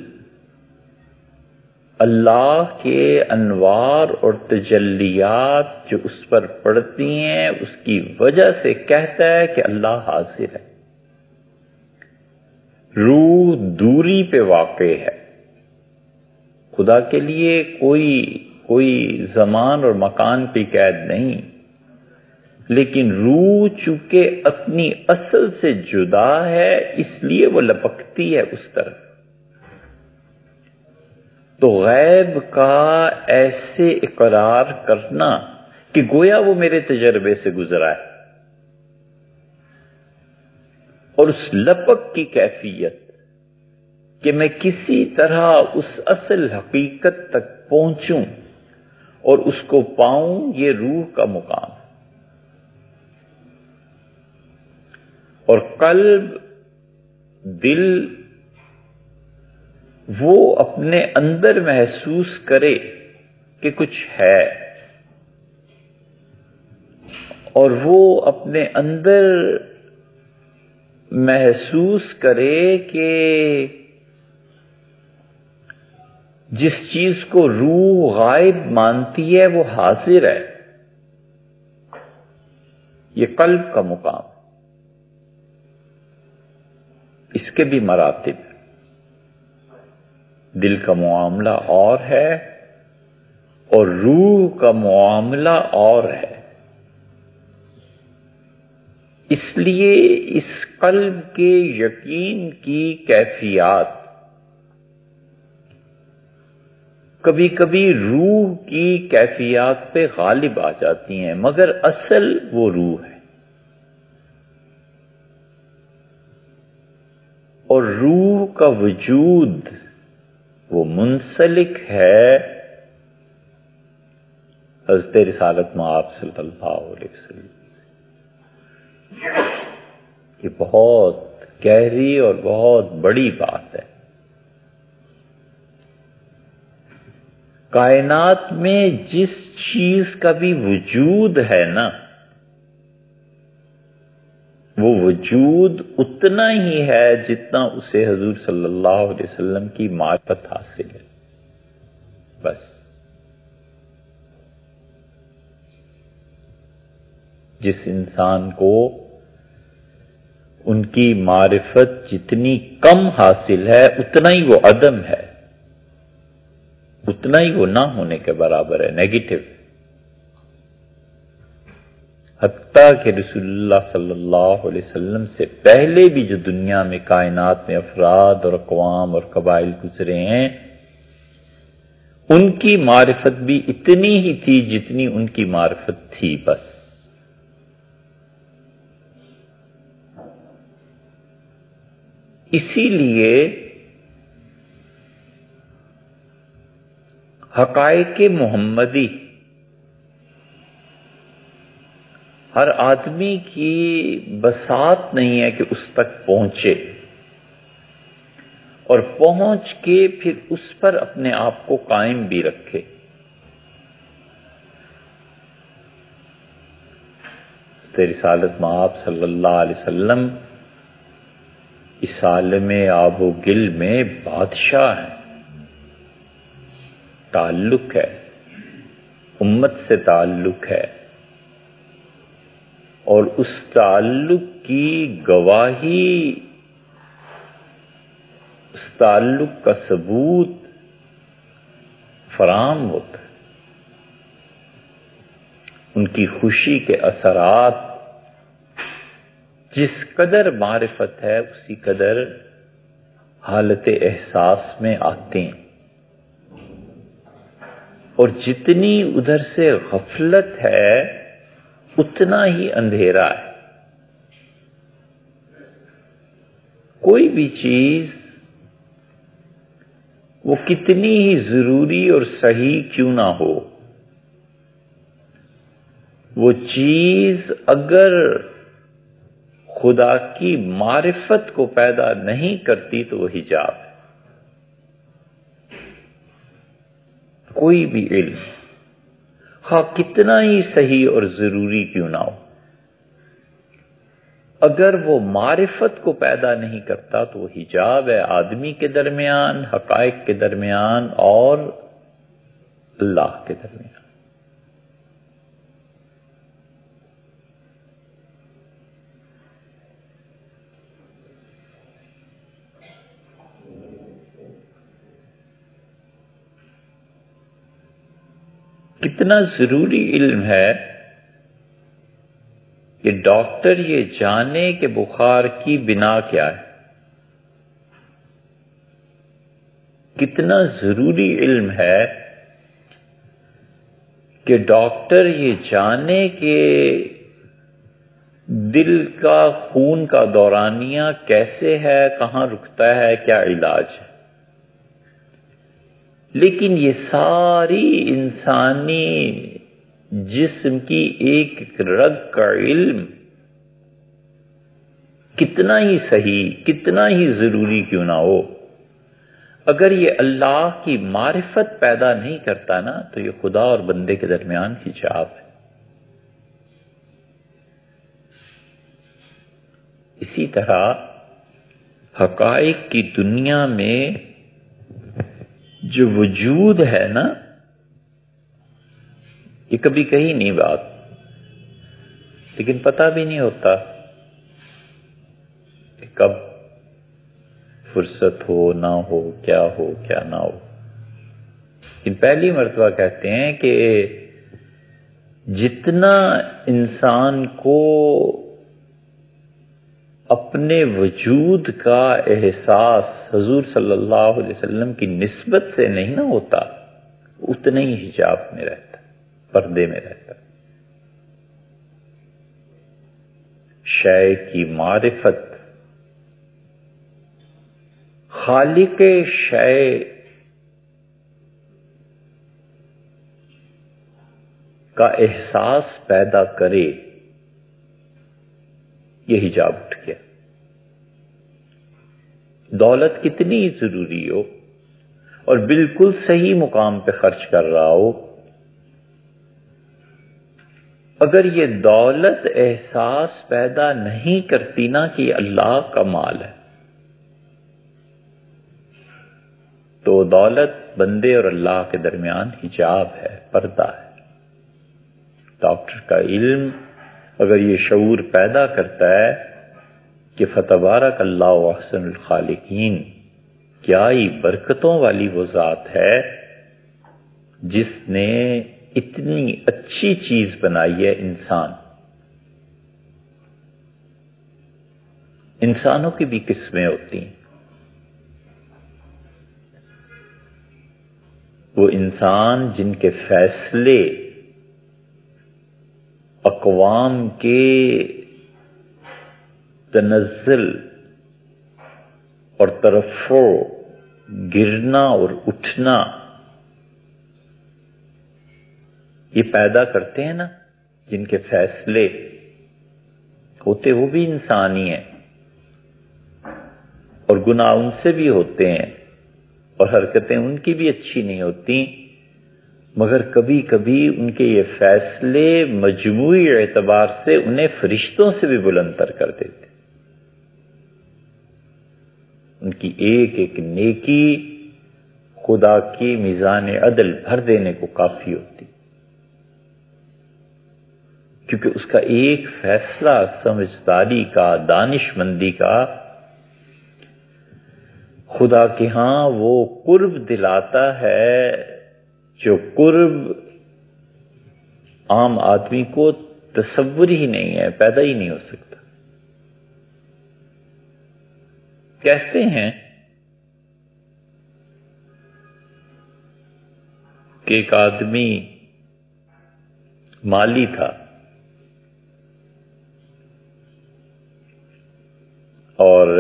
A: اللہ کے انوار اور تجلیات جو اس پر پڑتی ہیں اس کی وجہ سے کہتا ہے کہ اللہ حاضر ہے۔ روح دوری پہ واقع ہے، خدا کے لیے کوئی زمان اور مکان پہ قید نہیں، لیکن روح چونکہ اپنی اصل سے جدا ہے اس لیے وہ لپکتی ہے اس طرف۔ تو غیب کا ایسے اقرار کرنا کہ گویا وہ میرے تجربے سے گزرا ہے، اور اس لپک کی کیفیت کہ میں کسی طرح اس اصل حقیقت تک پہنچوں اور اس کو پاؤں، یہ روح کا مقام۔ اور قلب، دل، وہ اپنے اندر محسوس کرے کہ کچھ ہے، اور وہ اپنے اندر محسوس کرے کہ جس چیز کو روح غائب مانتی ہے وہ حاضر ہے، یہ قلب کا مقام۔ اس کے بھی مراتب ہیں۔ دل کا معاملہ اور ہے اور روح کا معاملہ اور ہے۔ اس لیے اس قلب کے یقین کی کیفیات کبھی کبھی روح کی کیفیات پہ غالب آ جاتی ہیں، مگر اصل وہ روح ہے، اور روح کا وجود وہ منسلک ہے حضرت رسالت مآب صلی اللہ علیہ وسلم سے۔ یہ بہت گہری اور بہت بڑی بات ہے۔ کائنات میں جس چیز کا بھی وجود ہے نا، وہ وجود اتنا ہی ہے جتنا اسے حضور صلی اللہ علیہ وسلم کی معرفت حاصل ہے، بس۔ جس انسان کو ان کی معرفت جتنی کم حاصل ہے اتنا ہی وہ عدم ہے، اتنا ہی وہ نہ ہونے کے برابر ہے، نیگیٹو۔ حتیٰ کہ رسول اللہ صلی اللہ علیہ وسلم سے پہلے بھی جو دنیا میں کائنات میں افراد اور اقوام اور قبائل گزرے ہیں، ان کی معرفت بھی اتنی ہی تھی جتنی ان کی معرفت تھی، بس۔ اسی لیے حقائق محمدی ہر آدمی کی بساط نہیں ہے کہ اس تک پہنچے اور پہنچ کے پھر اس پر اپنے آپ کو قائم بھی رکھے۔ رسالت مآب صلی اللہ علیہ وسلم اس عالم آب و گل میں بادشاہ ہیں، تعلق ہے، امت سے تعلق ہے، اور اس تعلق کی گواہی، اس تعلق کا ثبوت فراہم ہوتا ہے۔ ان کی خوشی کے اثرات جس قدر معرفت ہے اسی قدر حالت احساس میں آتے ہیں، اور جتنی ادھر سے غفلت ہے اتنا ہی اندھیرا ہے۔ کوئی بھی چیز وہ کتنی ہی ضروری اور صحیح کیوں نہ ہو، وہ چیز اگر خدا کی معرفت کو پیدا نہیں کرتی تو وہ حجاب ہے۔ کوئی بھی علم خواہ کتنا ہی صحیح اور ضروری کیوں نہ ہو، اگر وہ معرفت کو پیدا نہیں کرتا تو وہ حجاب ہے آدمی کے درمیان، حقائق کے درمیان اور اللہ کے درمیان۔ کتنا ضروری علم ہے کہ ڈاکٹر یہ جانے کہ بخار کی بنا کیا ہے۔ کتنا ضروری علم ہے کہ ڈاکٹر یہ جانے کہ دل کا خون کا دورانیہ کیسے ہے، کہاں رکتا ہے، کیا علاج ہے۔ لیکن یہ ساری انسانی جسم کی ایک رگ کا علم کتنا ہی صحیح، کتنا ہی ضروری کیوں نہ ہو، اگر یہ اللہ کی معرفت پیدا نہیں کرتا نا تو یہ خدا اور بندے کے درمیان حجاب ہے۔ اسی طرح حقائق کی دنیا میں جو وجود ہے نا، یہ کبھی کہی نہیں بات، لیکن پتہ بھی نہیں ہوتا کہ کب فرصت ہو نہ ہو کیا نہ ہو. لیکن پہلی مرتبہ کہتے ہیں کہ جتنا انسان کو اپنے وجود کا احساس حضور صلی اللہ علیہ وسلم کی نسبت سے نہیں نہ ہوتا، اتنا ہی حجاب میں رہتا، پردے میں رہتا. شے کی معرفت، خالق شے کا احساس پیدا کرے، یہ حجاب اٹھ گیا. دولت کتنی ضروری ہو اور بالکل صحیح مقام پہ خرچ کر رہا ہو، اگر یہ دولت احساس پیدا نہیں کرتی نا کہ یہ اللہ کا مال ہے، تو دولت بندے اور اللہ کے درمیان حجاب ہے، پردہ ہے. ڈاکٹر کا علم اگر یہ شعور پیدا کرتا ہے کہ فتبارک اللہ احسن الخالقین، کیا ہی برکتوں والی وہ ذات ہے جس نے اتنی اچھی چیز بنائی ہے انسان. انسانوں کی بھی قسمیں ہوتی ہیں. وہ انسان جن کے فیصلے اقوام کے تنزل اور ترفع، گرنا اور اٹھنا یہ پیدا کرتے ہیں نا، جن کے فیصلے ہوتے وہ بھی انسان ہی ہیں، اور گناہ ان سے بھی ہوتے ہیں اور حرکتیں ان کی بھی اچھی نہیں ہوتی، مگر کبھی کبھی ان کے یہ فیصلے مجموعی اعتبار سے انہیں فرشتوں سے بھی بلند تر کر دیتے. ان کی ایک ایک نیکی خدا کی میزان عدل بھر دینے کو کافی ہوتی، کیونکہ اس کا ایک فیصلہ سمجھداری کا، دانش مندی کا خدا کے ہاں وہ قرب دلاتا ہے جو قرب عام آدمی کو تصور ہی نہیں ہے، پیدا ہی نہیں ہو سکتا. کہتے ہیں کہ ایک آدمی مالی تھا اور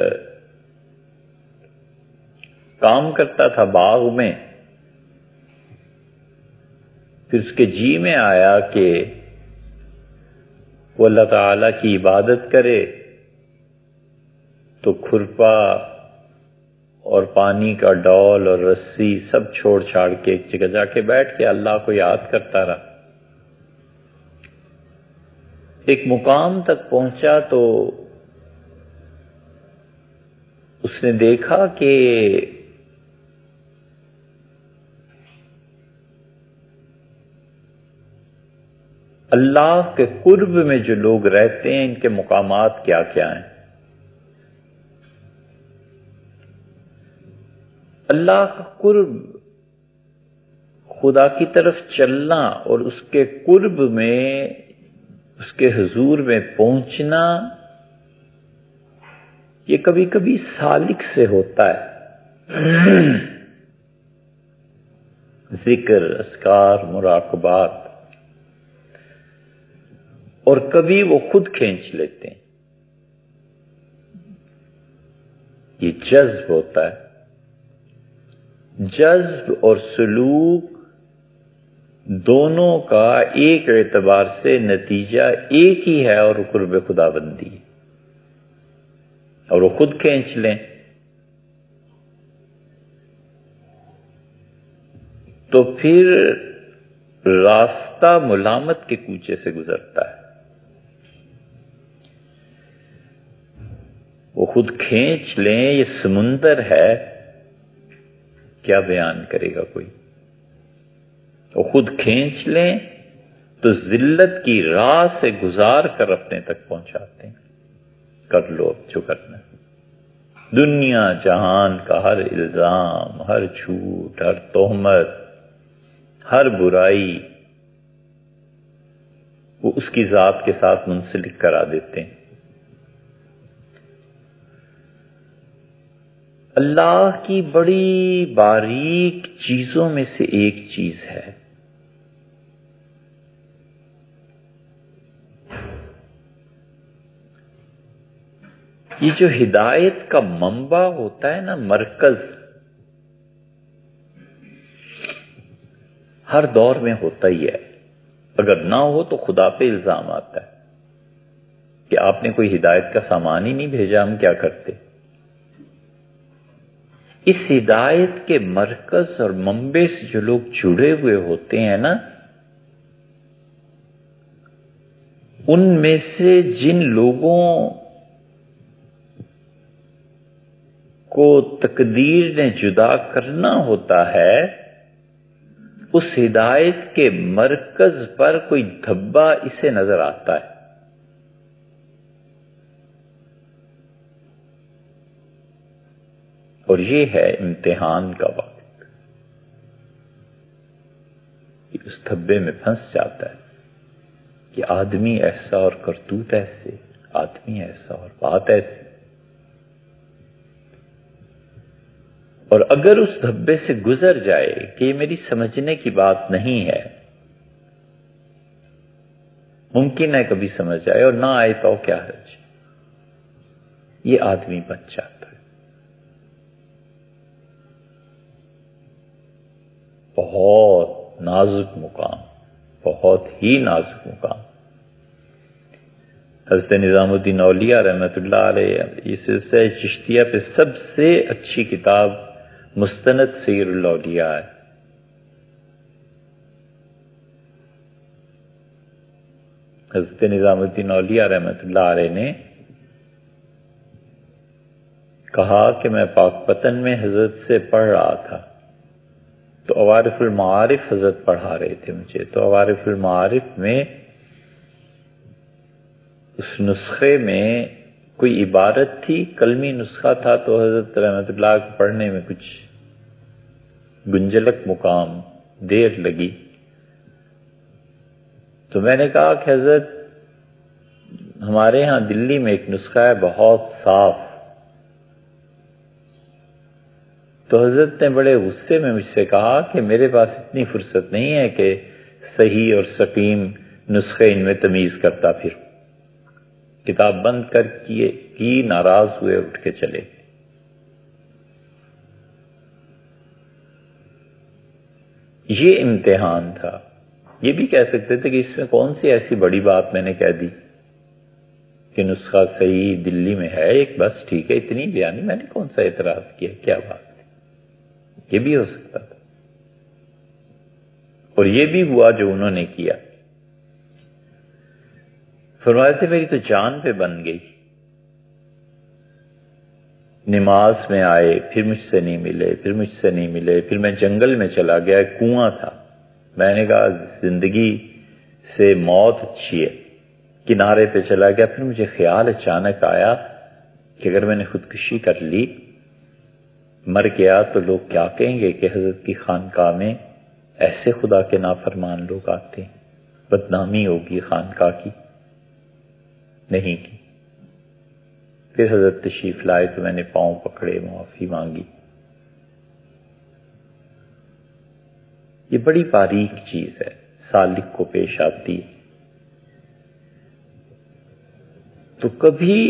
A: کام کرتا تھا باغ میں. پھر اس کے جی میں آیا کہ وہ اللہ تعالی کی عبادت کرے تو کھرپا اور پانی کا ڈول اور رسی سب چھوڑ چھاڑ کے ایک جگہ جا کے بیٹھ کے اللہ کو یاد کرتا رہا. ایک مقام تک پہنچا تو اس نے دیکھا کہ اللہ کے قرب میں جو لوگ رہتے ہیں ان کے مقامات کیا کیا ہیں. اللہ کا قرب، خدا کی طرف چلنا اور اس کے قرب میں، اس کے حضور میں پہنچنا، یہ کبھی کبھی سالک سے ہوتا ہے. ذکر، اذکار، مراقبات، اور کبھی وہ خود کھینچ لیتے ہیں. یہ جذب ہوتا ہے. جذب اور سلوک دونوں کا ایک اعتبار سے نتیجہ ایک ہی ہے اور قرب خدا بندی ہے، اور وہ خود کھینچ لیں تو پھر راستہ ملامت کے کوچے سے گزرتا ہے. وہ خود کھینچ لیں، یہ سمندر ہے، کیا بیان کرے گا کوئی. وہ خود کھینچ لیں تو ذلت کی راہ سے گزار کر اپنے تک پہنچاتے ہیں. کر لو اب جو کرنا ہے. دنیا جہان کا ہر الزام، ہر جھوٹ، ہر تہمت، ہر برائی وہ اس کی ذات کے ساتھ منسلک کرا دیتے ہیں۔ اللہ کی بڑی باریک چیزوں میں سے ایک چیز ہے یہ جو ہدایت کا منبع ہوتا ہے نا، مرکز، ہر دور میں ہوتا ہی ہے۔ اگر نہ ہو تو خدا پہ الزام آتا ہے کہ آپ نے کوئی ہدایت کا سامان ہی نہیں بھیجا، ہم کیا کرتے۔ اس ہدایت کے مرکز اور منبع سے جو لوگ جڑے ہوئے ہوتے ہیں نا، ان میں سے جن لوگوں کو تقدیر نے جدا کرنا ہوتا ہے، اس ہدایت کے مرکز پر کوئی دھبا اسے نظر آتا ہے۔ اور یہ ہے امتحان کا وقت، کہ اس دھبے میں پھنس جاتا ہے کہ آدمی ایسا اور کرتوت ایسے، آدمی ایسا اور بات ایسی۔ اور اگر اس دھبے سے گزر جائے کہ یہ میری سمجھنے کی بات نہیں ہے، ممکن ہے کبھی سمجھ آئے اور نہ آئے تو کیا حرج، یہ آدمی بچ جاتا ہے۔ بہت نازک مقام، بہت ہی نازک مقام۔ حضرت نظام الدین اولیاء رحمۃ اللہ علیہ، یہ سلسلہ چشتیہ پہ سب سے اچھی کتاب مستند سیر الاولیاء ہے۔ حضرت نظام الدین اولیاء رحمۃ اللہ علیہ نے کہا کہ میں پاک پتن میں حضرت سے پڑھ رہا تھا تو عوارف المعارف حضرت پڑھا رہے تھے مجھے، تو عوارف المعارف میں اس نسخے میں کوئی عبارت تھی، کلمی نسخہ تھا، تو حضرت رحمۃ اللہ کو پڑھنے میں کچھ گنجلک مقام، دیر لگی۔ تو میں نے کہا کہ حضرت ہمارے ہاں دلی میں ایک نسخہ ہے بہت صاف۔ تو حضرت نے بڑے غصے میں مجھ سے کہا کہ میرے پاس اتنی فرصت نہیں ہے کہ صحیح اور سقیم نسخے ان میں تمیز کرتا پھروں۔ کتاب بند کر کی ناراض ہوئے، اٹھ کے چلے۔ یہ امتحان تھا۔ یہ بھی کہہ سکتے تھے کہ اس میں کون سی ایسی بڑی بات میں نے کہہ دی کہ نسخہ صحیح دلی میں ہے ایک، بس ٹھیک ہے، اتنی بیانی، میں نے کون سا اعتراض کیا، کیا بات ہے۔ یہ بھی ہو سکتا تھا، اور یہ بھی ہوا جو انہوں نے کیا۔ فرماتے تھے میری تو جان پہ بن گئی، نماز میں آئے، پھر مجھ سے نہیں ملے، پھر مجھ سے نہیں ملے، پھر میں جنگل میں چلا گیا، ایک کنواں تھا، میں نے کہا زندگی سے موت اچھی ہے، کنارے پہ چلا گیا۔ پھر مجھے خیال اچانک آیا کہ اگر میں نے خودکشی کر لی، مر گیا، تو لوگ کیا کہیں گے کہ حضرت کی خانقاہ میں ایسے خدا کے نافرمان لوگ آتے ہیں، بدنامی ہوگی خانقاہ کی، نہیں کی۔ پھر حضرت تشریف لائے تو میں نے پاؤں پکڑے، معافی مانگی۔ یہ بڑی باریک چیز ہے، سالک کو پیش آتی ہے۔ تو کبھی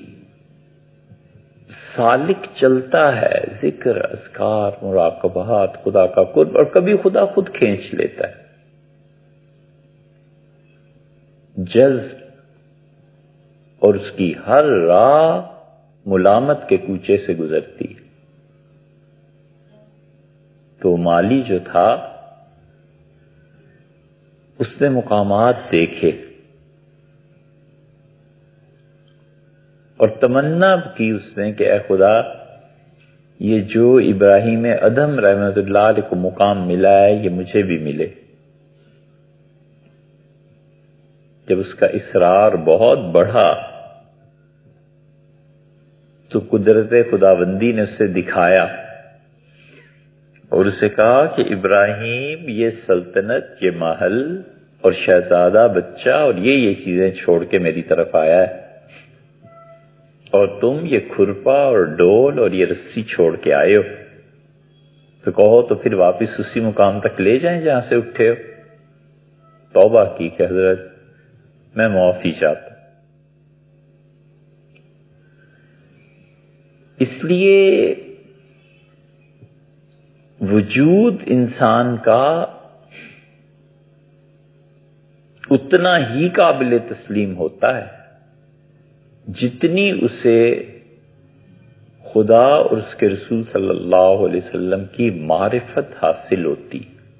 A: سالک چلتا ہے، ذکر، اذکار، مراقبات، خدا کا قرب، اور کبھی خدا خود کھینچ لیتا ہے، جذب، اور اس کی ہر راہ ملامت کے کوچے سے گزرتی ہے۔ تو مالی جو تھا اس نے مقامات دیکھے اور تمنا کی اس نے کہ اے خدا، یہ جو ابراہیم ادھم رحمۃ اللہ علیہ کو مقام ملا ہے، یہ مجھے بھی ملے۔ جب اس کا اصرار بہت بڑھا تو قدرت خداوندی نے اسے دکھایا اور اسے کہا کہ ابراہیم یہ سلطنت، یہ محل اور شہزادہ بچہ اور یہ چیزیں چھوڑ کے میری طرف آیا ہے، اور تم یہ کھرپا اور ڈول اور یہ رسی چھوڑ کے آئے ہو، تو کہو تو پھر واپس اسی مقام تک لے جائیں جہاں سے اٹھے ہو۔ توبہ کی کہ حضرت میں معافی چاہتا ہوں۔ اس لیے وجود انسان کا اتنا ہی قابل تسلیم ہوتا ہے جتنی اسے خدا اور اس کے رسول صلی اللہ علیہ وسلم کی معرفت حاصل ہوتی۔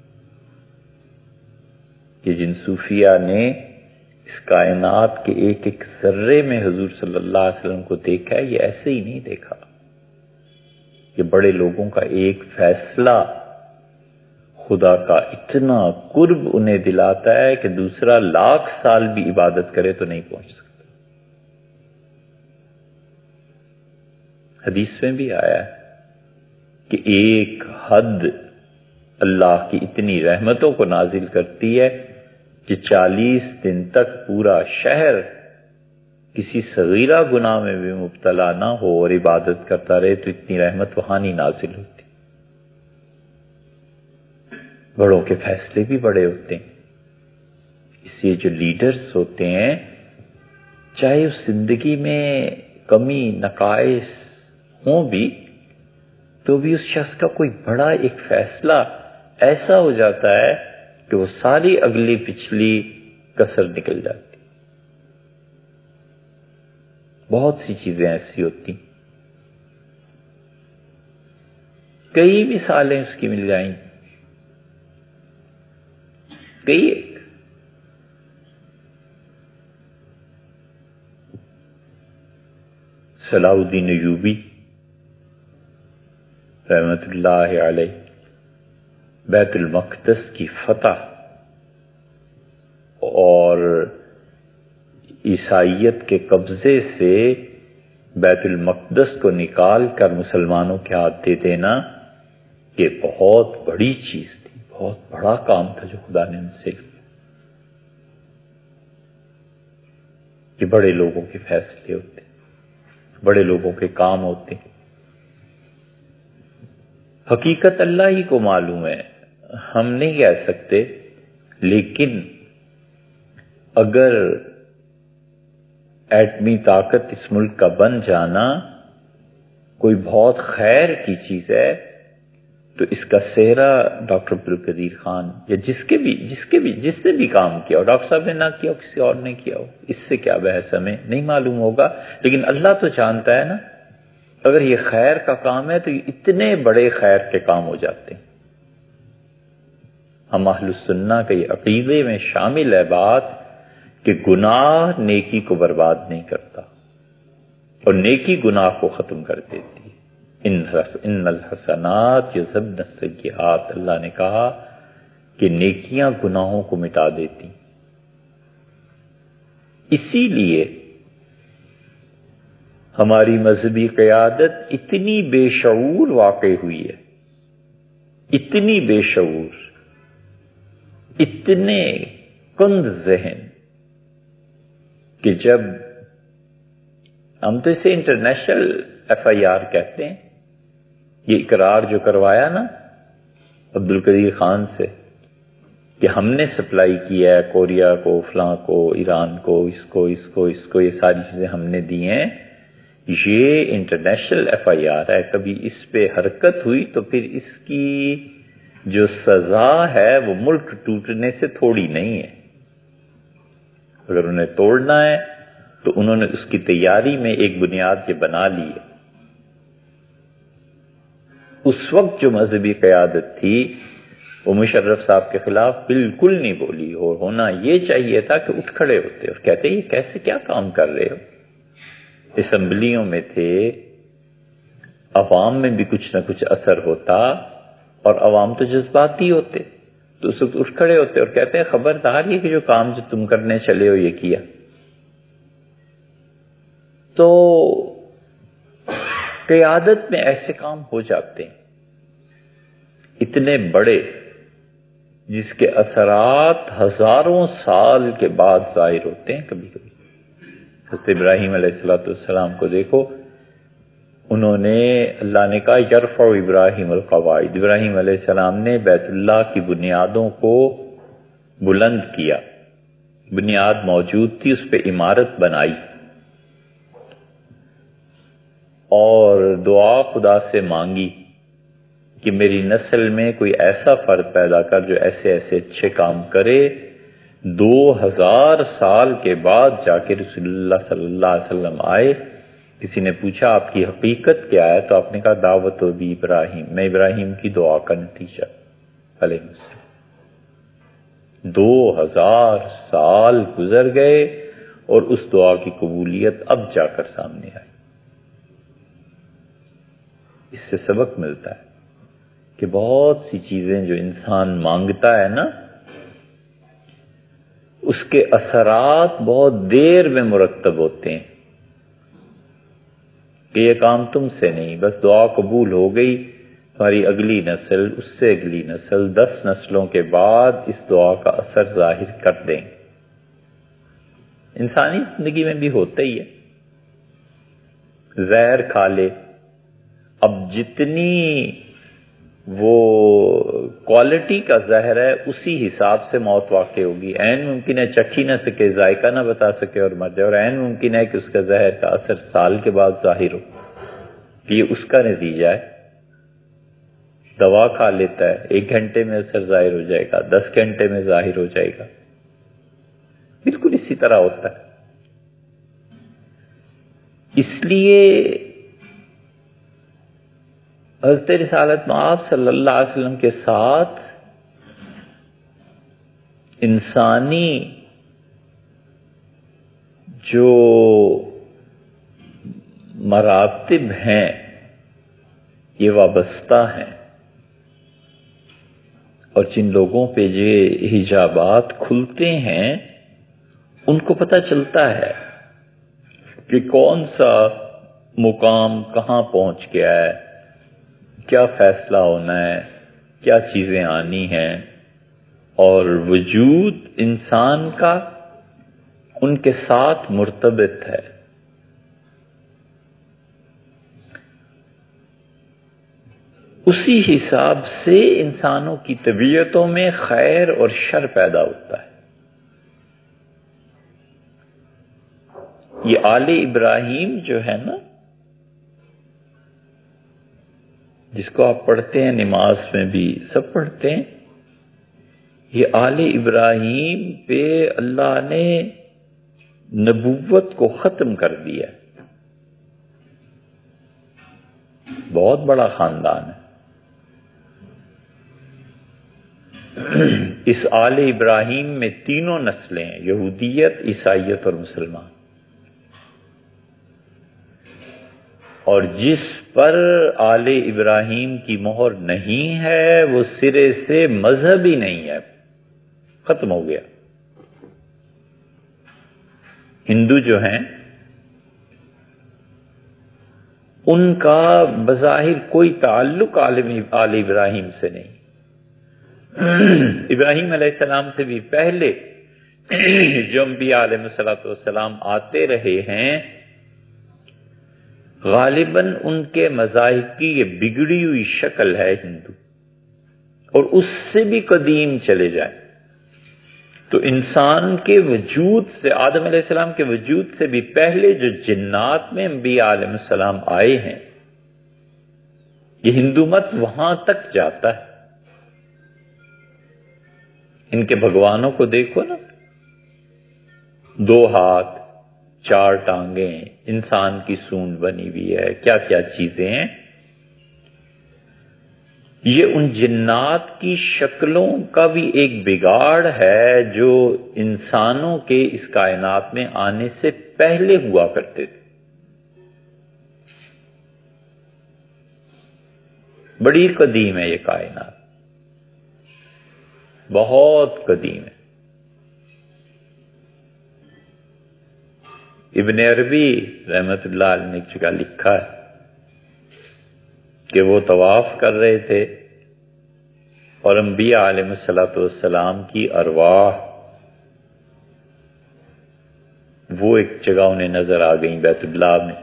A: کہ جن صوفیاء نے اس کائنات کے ایک ایک ذرے میں حضور صلی اللہ علیہ وسلم کو دیکھا ہے، یہ ایسے ہی نہیں دیکھا۔ یہ بڑے لوگوں کا ایک فیصلہ خدا کا اتنا قرب انہیں دلاتا ہے کہ دوسرا 1,00,000 سال بھی عبادت کرے تو نہیں پہنچ سکتا۔ حدیث میں بھی آیا ہے کہ ایک حد اللہ کی اتنی رحمتوں کو نازل کرتی ہے کہ 40 دن تک پورا شہر کسی صغیرہ گناہ میں بھی مبتلا نہ ہو اور عبادت کرتا رہے تو اتنی رحمت وہاں نہیں نازل ہوتی۔ بڑوں کے فیصلے بھی بڑے ہوتے ہیں، اس لیے جو لیڈرز ہوتے ہیں چاہے اس زندگی میں کمی نقائص ہوں بھی تو بھی اس شخص کا کوئی بڑا ایک فیصلہ ایسا ہو جاتا ہے کہ وہ ساری اگلی پچھلی کسر نکل جاتی۔ بہت سی چیزیں ایسی ہوتی، کئی مثالیں اس کی مل جائیں، کئی ایک۔ صلاح الدین ایوبی رحمت اللہ علیہ بیت المقدس کی فتح اور عیسائیت کے قبضے سے بیت المقدس کو نکال کر مسلمانوں کے ہاتھ دے دینا، یہ بہت بڑی چیز تھی، بہت بڑا کام تھا جو خدا نے ان سے کیا۔ یہ بڑے لوگوں کے فیصلے ہوتے، بڑے لوگوں کے کام ہوتے۔ حقیقت اللہ ہی کو معلوم ہے، ہم نہیں کہہ سکتے، لیکن اگر ایٹمی طاقت اس ملک کا بن جانا کوئی بہت خیر کی چیز ہے تو اس کا سہرا ڈاکٹر عبدالقدیر خان یا جس نے بھی کام کیا ہو، ڈاکٹر صاحب نے نہ کیا ہو، کسی اور نے کیا ہو، اس سے کیا بحث ہمیں نہیں معلوم ہوگا، لیکن اللہ تو جانتا ہے نا۔ اگر یہ خیر کا کام ہے تو یہ اتنے بڑے خیر کے کام ہو جاتے ہیں۔ ہم اہل السنہ کے یہ عقیدے میں شامل ہے بات کہ گناہ نیکی کو برباد نہیں کرتا اور نیکی گناہ کو ختم کر دیتی۔ ان الحسنات یذهبن السیئات، اللہ نے کہا کہ نیکیاں گناہوں کو مٹا دیتی۔ اسی لیے ہماری مذہبی قیادت اتنی بے شعور واقع ہوئی ہے، اتنی بے شعور، اتنے کند ذہن کہ جب ہم تو اسے انٹرنیشنل FIR کہتے ہیں، یہ اقرار جو کروایا نا عبدالقدیر خان سے کہ ہم نے سپلائی کیا ہے کوریا کو، فلاں کو، ایران کو، اس کو یہ ساری چیزیں ہم نے دی ہیں، یہ انٹرنیشنل FIR ہے۔ کبھی اس پہ حرکت ہوئی تو پھر اس کی جو سزا ہے وہ ملک ٹوٹنے سے تھوڑی نہیں ہے۔ اگر انہیں توڑنا ہے تو انہوں نے اس کی تیاری میں ایک بنیاد یہ بنا لی ہے۔ اس وقت جو مذہبی قیادت تھی وہ مشرف صاحب کے خلاف بالکل نہیں بولی، اور ہونا یہ چاہیے تھا کہ اٹھ کھڑے ہوتے اور کہتے یہ کیسے کیا کام کر رہے ہو۔ اسمبلیوں میں تھے، عوام میں بھی کچھ نہ کچھ اثر ہوتا اور عوام تو جذباتی ہوتے، تو اس وقت اٹھ کھڑے ہوتے اور کہتے ہیں خبردار یہ کہ جو کام جو تم کرنے چلے ہو یہ کیا۔ تو قیادت میں ایسے کام ہو جاتے ہیں اتنے بڑے جس کے اثرات ہزاروں سال کے بعد ظاہر ہوتے ہیں کبھی کبھی. حضرت ابراہیم علیہ السلام کو دیکھو، انہوں نے، اللہ نے کہا یرفع ابراہیم القواعد، ابراہیم علیہ السلام نے بیت اللہ کی بنیادوں کو بلند کیا، بنیاد موجود تھی، اس پہ عمارت بنائی اور دعا خدا سے مانگی کہ میری نسل میں کوئی ایسا فرد پیدا کر جو ایسے ایسے اچھے کام کرے. 2000 سال کے بعد جا کے رسول اللہ صلی اللہ علیہ وسلم آئے. کسی نے پوچھا آپ کی حقیقت کیا ہے؟ تو آپ نے کہا دعوت و بھی ابراہیم، میں ابراہیم کی دعا کا نتیجہ علیہ السلام. 2000 سال گزر گئے اور اس دعا کی قبولیت اب جا کر سامنے آئی. اس سے سبق ملتا ہے کہ بہت سی چیزیں جو انسان مانگتا ہے نا، اس کے اثرات بہت دیر میں مرتب ہوتے ہیں کہ یہ کام تم سے نہیں، بس دعا قبول ہو گئی، تمہاری اگلی نسل، اس سے اگلی نسل، 10 نسلوں کے بعد اس دعا کا اثر ظاہر کر دیں. انسانی زندگی میں بھی ہوتا ہی ہے. زہر کھا لے، اب جتنی وہ کوالٹی کا زہر ہے اسی حساب سے موت واقع ہوگی. عین ممکن ہے چکھی نہ سکے، ذائقہ نہ بتا سکے اور مر جائے، اور عین ممکن ہے کہ اس کا زہر کا اثر سال کے بعد ظاہر ہو. یہ اس کا نتیجہ ہے. دوا کھا لیتا ہے، 1 گھنٹے میں اثر ظاہر ہو جائے گا، 10 گھنٹے میں ظاہر ہو جائے گا. بالکل اسی طرح ہوتا ہے. اس لیے حضرت رسالت مآب صلی اللہ علیہ وسلم کے ساتھ انسانی جو مراتب ہیں یہ وابستہ ہیں، اور جن لوگوں پہ یہ حجابات کھلتے ہیں ان کو پتہ چلتا ہے کہ کون سا مقام کہاں پہنچ گیا ہے، کیا فیصلہ ہونا ہے، کیا چیزیں آنی ہیں، اور وجود انسان کا ان کے ساتھ مرتبط ہے. اسی حساب سے انسانوں کی طبیعتوں میں خیر اور شر پیدا ہوتا ہے. یہ آل ابراہیم جو ہے نا، جس کو آپ پڑھتے ہیں نماز میں بھی سب پڑھتے ہیں، یہ آل ابراہیم پہ اللہ نے نبوت کو ختم کر دیا. بہت بڑا خاندان ہے. اس آل ابراہیم میں 3 نسلیں ہیں، یہودیت، عیسائیت اور مسلمان. اور جس پر آل ابراہیم کی مہر نہیں ہے وہ سرے سے مذہب ہی نہیں ہے، ختم ہو گیا. ہندو جو ہیں ان کا بظاہر کوئی تعلق آل ابراہیم سے نہیں. ابراہیم علیہ السلام سے بھی پہلے جو انبیاء علیہ السلام آتے رہے ہیں، غالباً ان کے مذاہب کی یہ بگڑی ہوئی شکل ہے ہندو، اور اس سے بھی قدیم چلے جائیں تو انسان کے وجود سے، آدم علیہ السلام کے وجود سے بھی پہلے جو جنات میں انبیاء علیہ السلام آئے ہیں، یہ ہندو مت وہاں تک جاتا ہے. ان کے بھگوانوں کو دیکھو نا، 2 ہاتھ، 4 ٹانگیں، انسان کی سونڈ بنی ہوئی ہے، کیا کیا چیزیں ہیں. یہ ان جنات کی شکلوں کا بھی ایک بگاڑ ہے جو انسانوں کے اس کائنات میں آنے سے پہلے ہوا کرتے تھے. بڑی قدیم ہے یہ کائنات، بہت قدیم ہے. ابن عربی رحمت اللہ علیہ نے ایک جگہ لکھا ہے کہ وہ طواف کر رہے تھے اور انبیاء علیہ الصلوۃ والسلام کی ارواح وہ ایک جگہ انہیں نظر آ گئیں بیت اللہ میں.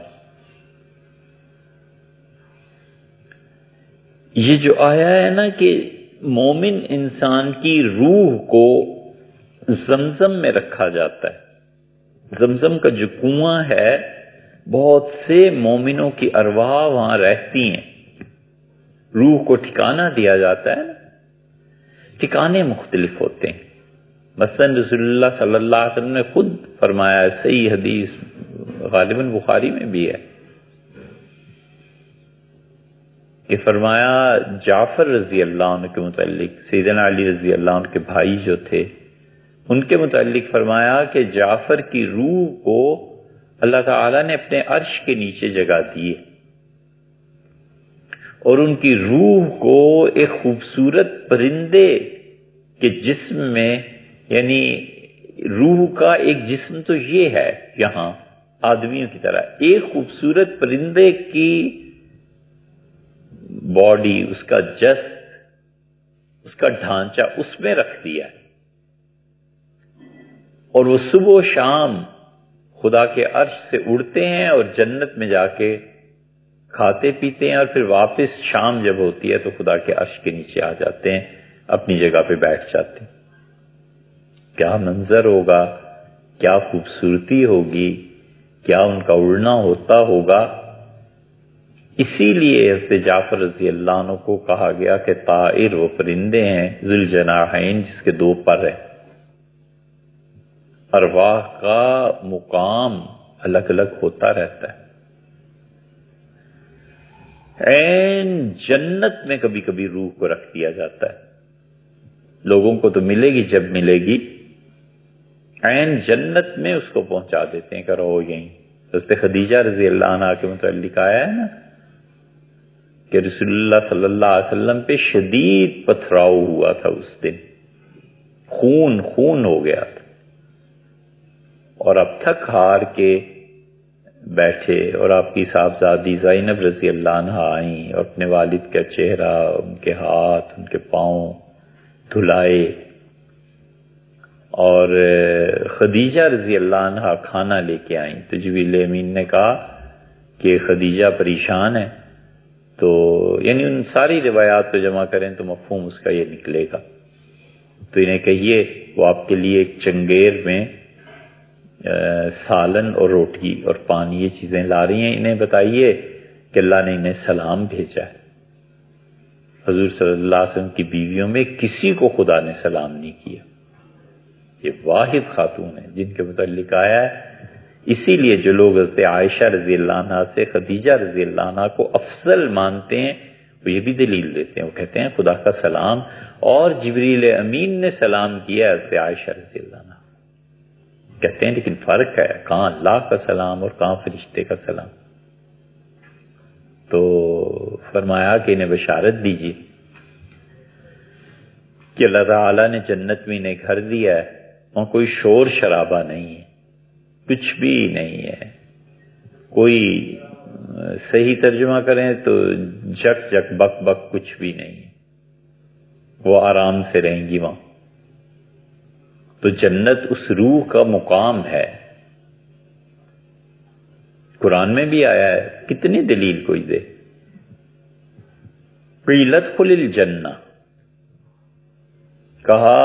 A: یہ جو آیا ہے نا کہ مومن انسان کی روح کو زمزم میں رکھا جاتا ہے. زمزم کا جو کنواں ہے بہت سے مومنوں کی ارواح وہاں رہتی ہیں. روح کو ٹھکانہ دیا جاتا ہے. ٹھکانے مختلف ہوتے ہیں. مثلا رسول اللہ صلی اللہ علیہ وسلم نے خود فرمایا ہے، صحیح حدیث غالباً بخاری میں بھی ہے، کہ فرمایا جعفر رضی اللہ عنہ کے متعلق، سیدنا علی رضی اللہ عنہ کے بھائی جو تھے ان کے متعلق فرمایا کہ جعفر کی روح کو اللہ تعالیٰ نے اپنے عرش کے نیچے جگہ دی ہے، اور ان کی روح کو ایک خوبصورت پرندے کے جسم میں، یعنی روح کا ایک جسم تو یہ ہے یہاں آدمیوں کی طرح، ایک خوبصورت پرندے کی باڈی، اس کا جسد، اس کا ڈھانچہ اس میں رکھ دیا ہے، اور وہ صبح و شام خدا کے عرش سے اڑتے ہیں اور جنت میں جا کے کھاتے پیتے ہیں، اور پھر واپس شام جب ہوتی ہے تو خدا کے عرش کے نیچے آ جاتے ہیں، اپنی جگہ پہ بیٹھ جاتے ہیں. کیا منظر ہوگا، کیا خوبصورتی ہوگی، کیا ان کا اڑنا ہوتا ہوگا. اسی لیے حضرت جعفر رضی اللہ عنہ کو کہا گیا کہ طائر وہ پرندے ہیں ذوالجناحین، جس کے دو پر ہیں. ارواح کا مقام الگ الگ ہوتا رہتا ہے. عین جنت میں کبھی کبھی روح کو رکھ دیا جاتا ہے. لوگوں کو تو ملے گی جب ملے گی، عین جنت میں اس کو پہنچا دیتے ہیں کہ رہو یہیں. حضرت خدیجہ رضی اللہ عنہا کے متعلق آیا ہے نا کہ رسول اللہ صلی اللہ علیہ وسلم پہ شدید پتھراؤ ہوا تھا، اس دن خون خون ہو گیا تھا، اور اب تھک ہار کے بیٹھے، اور آپ کی صاحبزادی زینب رضی اللہ عنہا آئیں اور اپنے والد کا چہرہ، ان کے ہاتھ، ان کے پاؤں دھلائے، اور خدیجہ رضی اللہ عنہا کھانا لے کے آئیں. تو جبریل امین نے کہا کہ خدیجہ پریشان ہے، تو یعنی ان ساری روایات کو جمع کریں تو مفہوم اس کا یہ نکلے گا. تو انہیں کہیے وہ آپ کے لیے ایک چنگیر میں سالن اور روٹی اور پانی یہ چیزیں لا رہی ہیں، انہیں بتائیے کہ اللہ نے انہیں سلام بھیجا ہے. حضور صلی اللہ علیہ وسلم کی بیویوں میں کسی کو خدا نے سلام نہیں کیا. یہ واحد خاتون ہیں جن کے متعلق آیا ہے. اسی لیے جو لوگ حضرت عائشہ رضی اللہ عنہا سے خدیجہ رضی اللہ عنہا کو افضل مانتے ہیں وہ یہ بھی دلیل دیتے ہیں، وہ کہتے ہیں خدا کا سلام، اور جبریل امین نے سلام کیا حضرت عائشہ رضی اللہ عنہا. کہتے ہیں لیکن فرق ہے، کہاں اللہ کا سلام اور کہاں فرشتے کا سلام. تو فرمایا کہ انہیں بشارت دیجیے کہ اللہ تعالیٰ نے جنت میں انہیں گھر دیا ہے، وہاں کوئی شور شرابہ نہیں ہے، کچھ بھی نہیں ہے، کوئی صحیح ترجمہ کریں تو جک جک بک بک کچھ بھی نہیں ہے. وہ آرام سے رہیں گی وہاں. تو جنت اس روح کا مقام ہے. قرآن میں بھی آیا ہے، کتنی دلیل کوئی دے. قیل ادخل الجنہ، کہا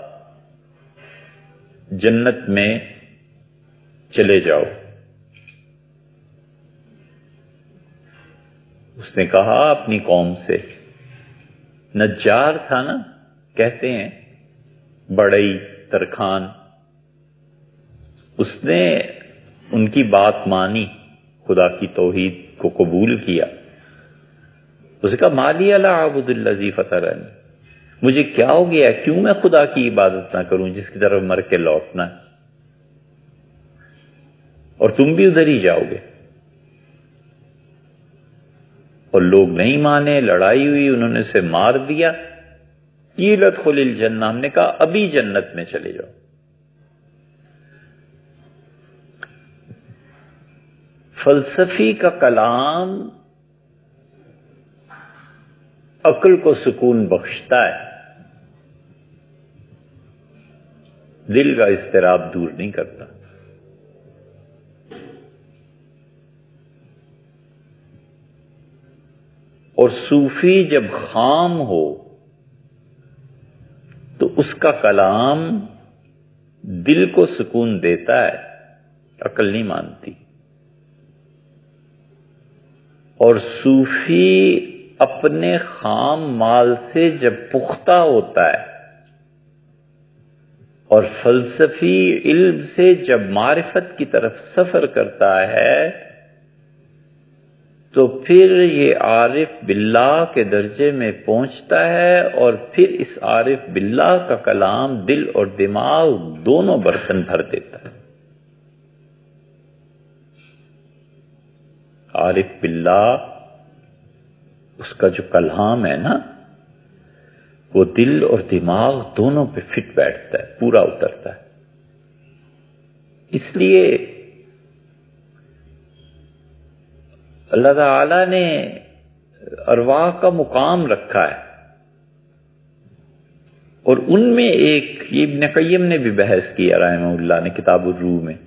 A: جنت میں چلے جاؤ. اس نے کہا اپنی قوم سے، نجار تھا نا، کہتے ہیں بڑئی ترخان، اس نے ان کی بات مانی، خدا کی توحید کو قبول کیا. اس نے کہا مالی الا اعبد الذی فطرنی، مجھے کیا ہو گیا، کیوں میں خدا کی عبادت نہ کروں جس کی طرف مر کے لوٹنا ہے، اور تم بھی ادھر ہی جاؤ گے. اور لوگ نہیں مانے، لڑائی ہوئی، انہوں نے اسے مار دیا. قیل ادخل الجنہ، ہم نے کہا ابھی جنت میں چلے جاؤ. فلسفی کا کلام عقل کو سکون بخشتا ہے، دل کا اضطراب دور نہیں کرتا۔ اور صوفی جب خام ہو تو اس کا کلام دل کو سکون دیتا ہے، عقل نہیں مانتی۔ اور صوفی اپنے خام مال سے جب پختہ ہوتا ہے اور فلسفی علم سے جب معرفت کی طرف سفر کرتا ہے تو پھر یہ عارف باللہ کے درجے میں پہنچتا ہے، اور پھر اس عارف باللہ کا کلام دل اور دماغ دونوں برتن بھر دیتا ہے۔ عارف باللہ اس کا جو کلام ہے نا، وہ دل اور دماغ دونوں پہ فٹ بیٹھتا ہے، پورا اترتا ہے۔ اس لیے اللہ تعالی نے ارواح کا مقام رکھا ہے، اور ان میں ایک، یہ ابن قیم نے بھی بحث کیا رحمہ اللہ نے کتاب الروح میں،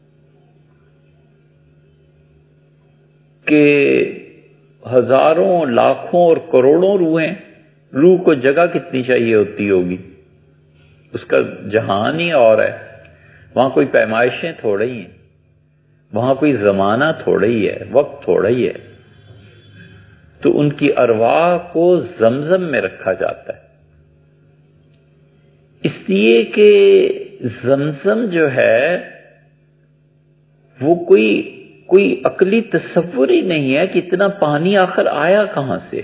A: کہ ہزاروں لاکھوں اور کروڑوں روحیں، روح کو جگہ کتنی چاہیے ہوتی ہوگی، اس کا جہان ہی اور ہے، وہاں کوئی پیمائشیں تھوڑی ہیں، وہاں کوئی زمانہ تھوڑا ہی ہے، وقت تھوڑا ہی ہے، تو ان کی ارواح کو زمزم میں رکھا جاتا ہے، اس لیے کہ زمزم جو ہے وہ کوئی عقلی تصور ہی نہیں ہے کہ اتنا پانی آخر آیا کہاں سے،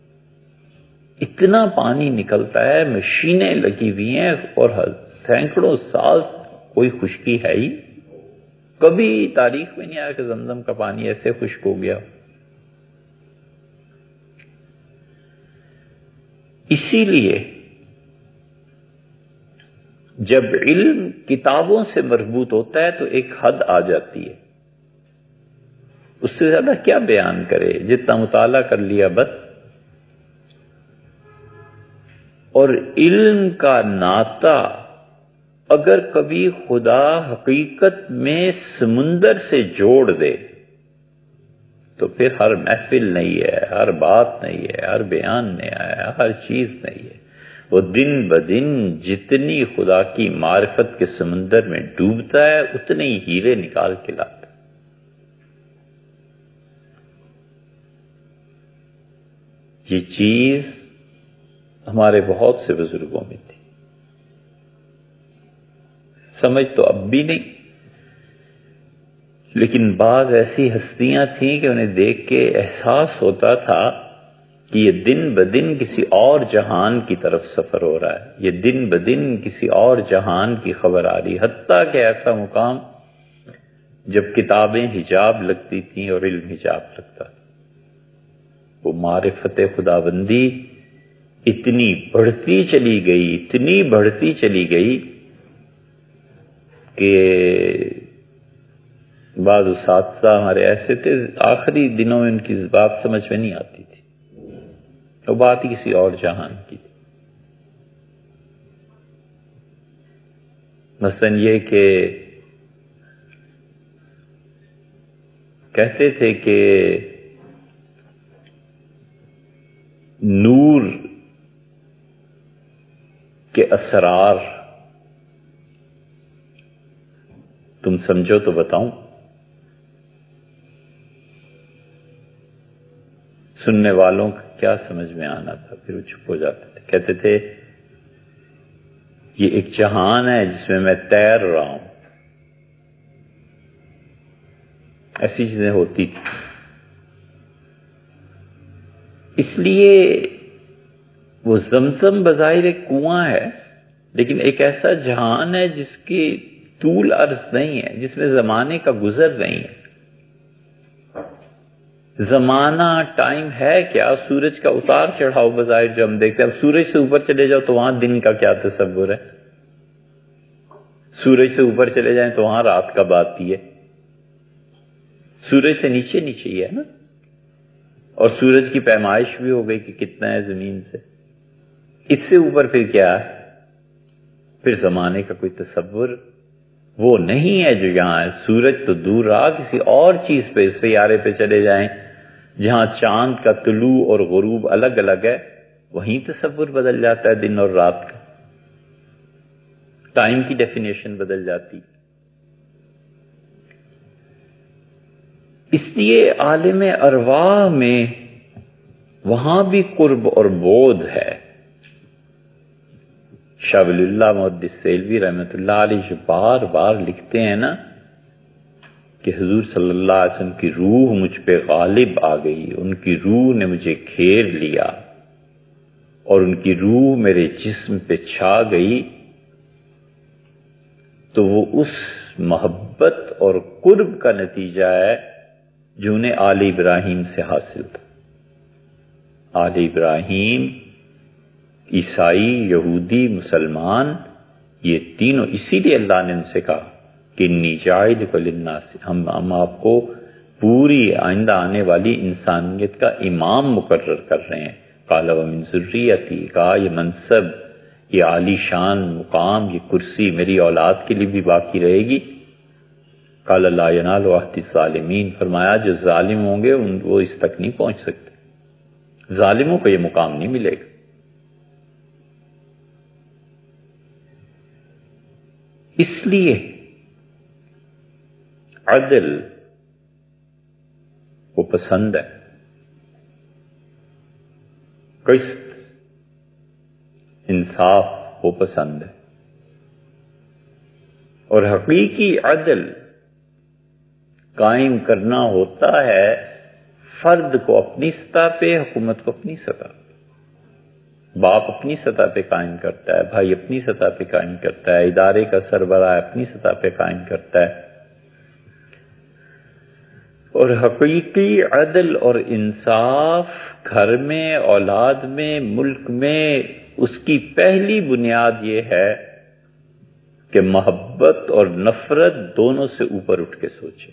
A: اتنا پانی نکلتا ہے، مشینیں لگی ہوئی ہیں، اور سینکڑوں سال کوئی خشکی ہے ہی، کبھی تاریخ میں نہیں آیا کہ زمزم کا پانی ایسے خشک ہو گیا۔ اسی لیے جب علم کتابوں سے مربوط ہوتا ہے تو ایک حد آ جاتی ہے، اس سے زیادہ کیا بیان کرے، جتنا مطالعہ کر لیا بس۔ اور علم کا ناطہ اگر کبھی خدا حقیقت میں سمندر سے جوڑ دے تو پھر ہر محفل نہیں ہے، ہر بات نہیں ہے، ہر بیان نہیں ہے، ہر چیز نہیں ہے، وہ دن بدن جتنی خدا کی معرفت کے سمندر میں ڈوبتا ہے اتنے ہی ہیرے نکال کے لاتا ہے۔ یہ چیز ہمارے بہت سے بزرگوں میں تھی، سمجھ تو اب بھی نہیں، لیکن بعض ایسی ہستیاں تھیں کہ انہیں دیکھ کے احساس ہوتا تھا کہ یہ دن بدن کسی اور جہان کی طرف سفر ہو رہا ہے، یہ دن بدن کسی اور جہان کی خبر آ رہی، حتیٰ کہ ایسا مقام جب کتابیں حجاب لگتی تھیں اور علم حجاب لگتا تھا، وہ معرفت خداوندی اتنی بڑھتی چلی گئی، اتنی بڑھتی چلی گئی کہ بعض اساتذہ ہمارے ایسے تھے آخری دنوں میں ان کی بات سمجھ میں نہیں آتی تھی، وہ بات ہی کسی اور جہان کی تھی۔ مثلا یہ کہ کہتے تھے کہ نور کے اسرار تم سمجھو تو بتاؤں؟ سننے والوں کا کیا سمجھ میں آنا تھا، پھر وہ چپ ہو جاتے تھے، کہتے تھے یہ ایک جہان ہے جس میں تیر رہا ہوں، ایسی چیزیں ہوتی تھی۔ اس لیے وہ زمزم بظاہر ایک کنواں ہے، لیکن ایک ایسا جہان ہے جس کی طول عرض نہیں ہے، جس میں زمانے کا گزر نہیں ہے۔ زمانہ ٹائم ہے کیا؟ سورج کا اتار چڑھاؤ بظاہر جو ہم دیکھتے ہیں، اب سورج سے اوپر چلے جاؤ تو وہاں دن کا کیا تصور ہے، سورج سے اوپر چلے جائیں تو وہاں رات کب آتی ہے، سورج سے نیچے نیچے ہی ہے نا۔ اور سورج کی پیمائش بھی ہو گئی کہ کتنا ہے زمین سے. اس سے اوپر پھر کیا ہے؟ پھر زمانے کا کوئی تصور وہ نہیں ہے جو یہاں ہے. سورج تو دور رہا، کسی اور چیز پہ، سیارے پہ چلے جائیں جہاں چاند کا طلوع اور غروب الگ الگ ہے، وہیں تصور بدل جاتا ہے دن اور رات کا، ٹائم کی ڈیفینیشن بدل جاتی. اس لیے عالم ارواح میں وہاں بھی قرب اور بعد ہے. شاہ ولی اللہ محدث سیلوی رحمۃ اللہ علیہ جو بار بار لکھتے ہیں نا کہ حضور صلی اللہ علیہ وسلم کی روح مجھ پہ غالب آ گئی، ان کی روح نے مجھے گھیر لیا اور ان کی روح میرے جسم پہ چھا گئی، تو وہ اس محبت اور قرب کا نتیجہ ہے جو انہیں آل ابراہیم سے حاصل تھا. آل ابراہیم، عیسائی، یہودی، مسلمان، یہ تینوں، اسی لیے اللہ نے ان سے کہا کہ انی جاعلک للناس، ہم آپ کو پوری آئندہ آنے والی انسانیت کا امام مقرر کر رہے ہیں. قال ومن ذریتی، کہا یہ منصب، یہ عالی شان مقام، یہ کرسی میری اولاد کے لیے بھی باقی رہے گی. قال لا ینال عہد الظالمین، فرمایا جو ظالم ہوں گے وہ اس تک نہیں پہنچ سکتے، ظالموں کو یہ مقام نہیں ملے گا. اس لیے عدل وہ پسند ہے، قسط، انصاف وہ پسند ہے. اور حقیقی عدل قائم کرنا ہوتا ہے فرد کو اپنی سطح پہ، حکومت کو اپنی سطح پہ. باپ اپنی سطح پہ قائم کرتا ہے، بھائی اپنی سطح پہ قائم کرتا ہے، ادارے کا سربراہ اپنی سطح پہ قائم کرتا ہے. اور حقیقی عدل اور انصاف گھر میں، اولاد میں، ملک میں، اس کی پہلی بنیاد یہ ہے کہ محبت اور نفرت دونوں سے اوپر اٹھ کے سوچے.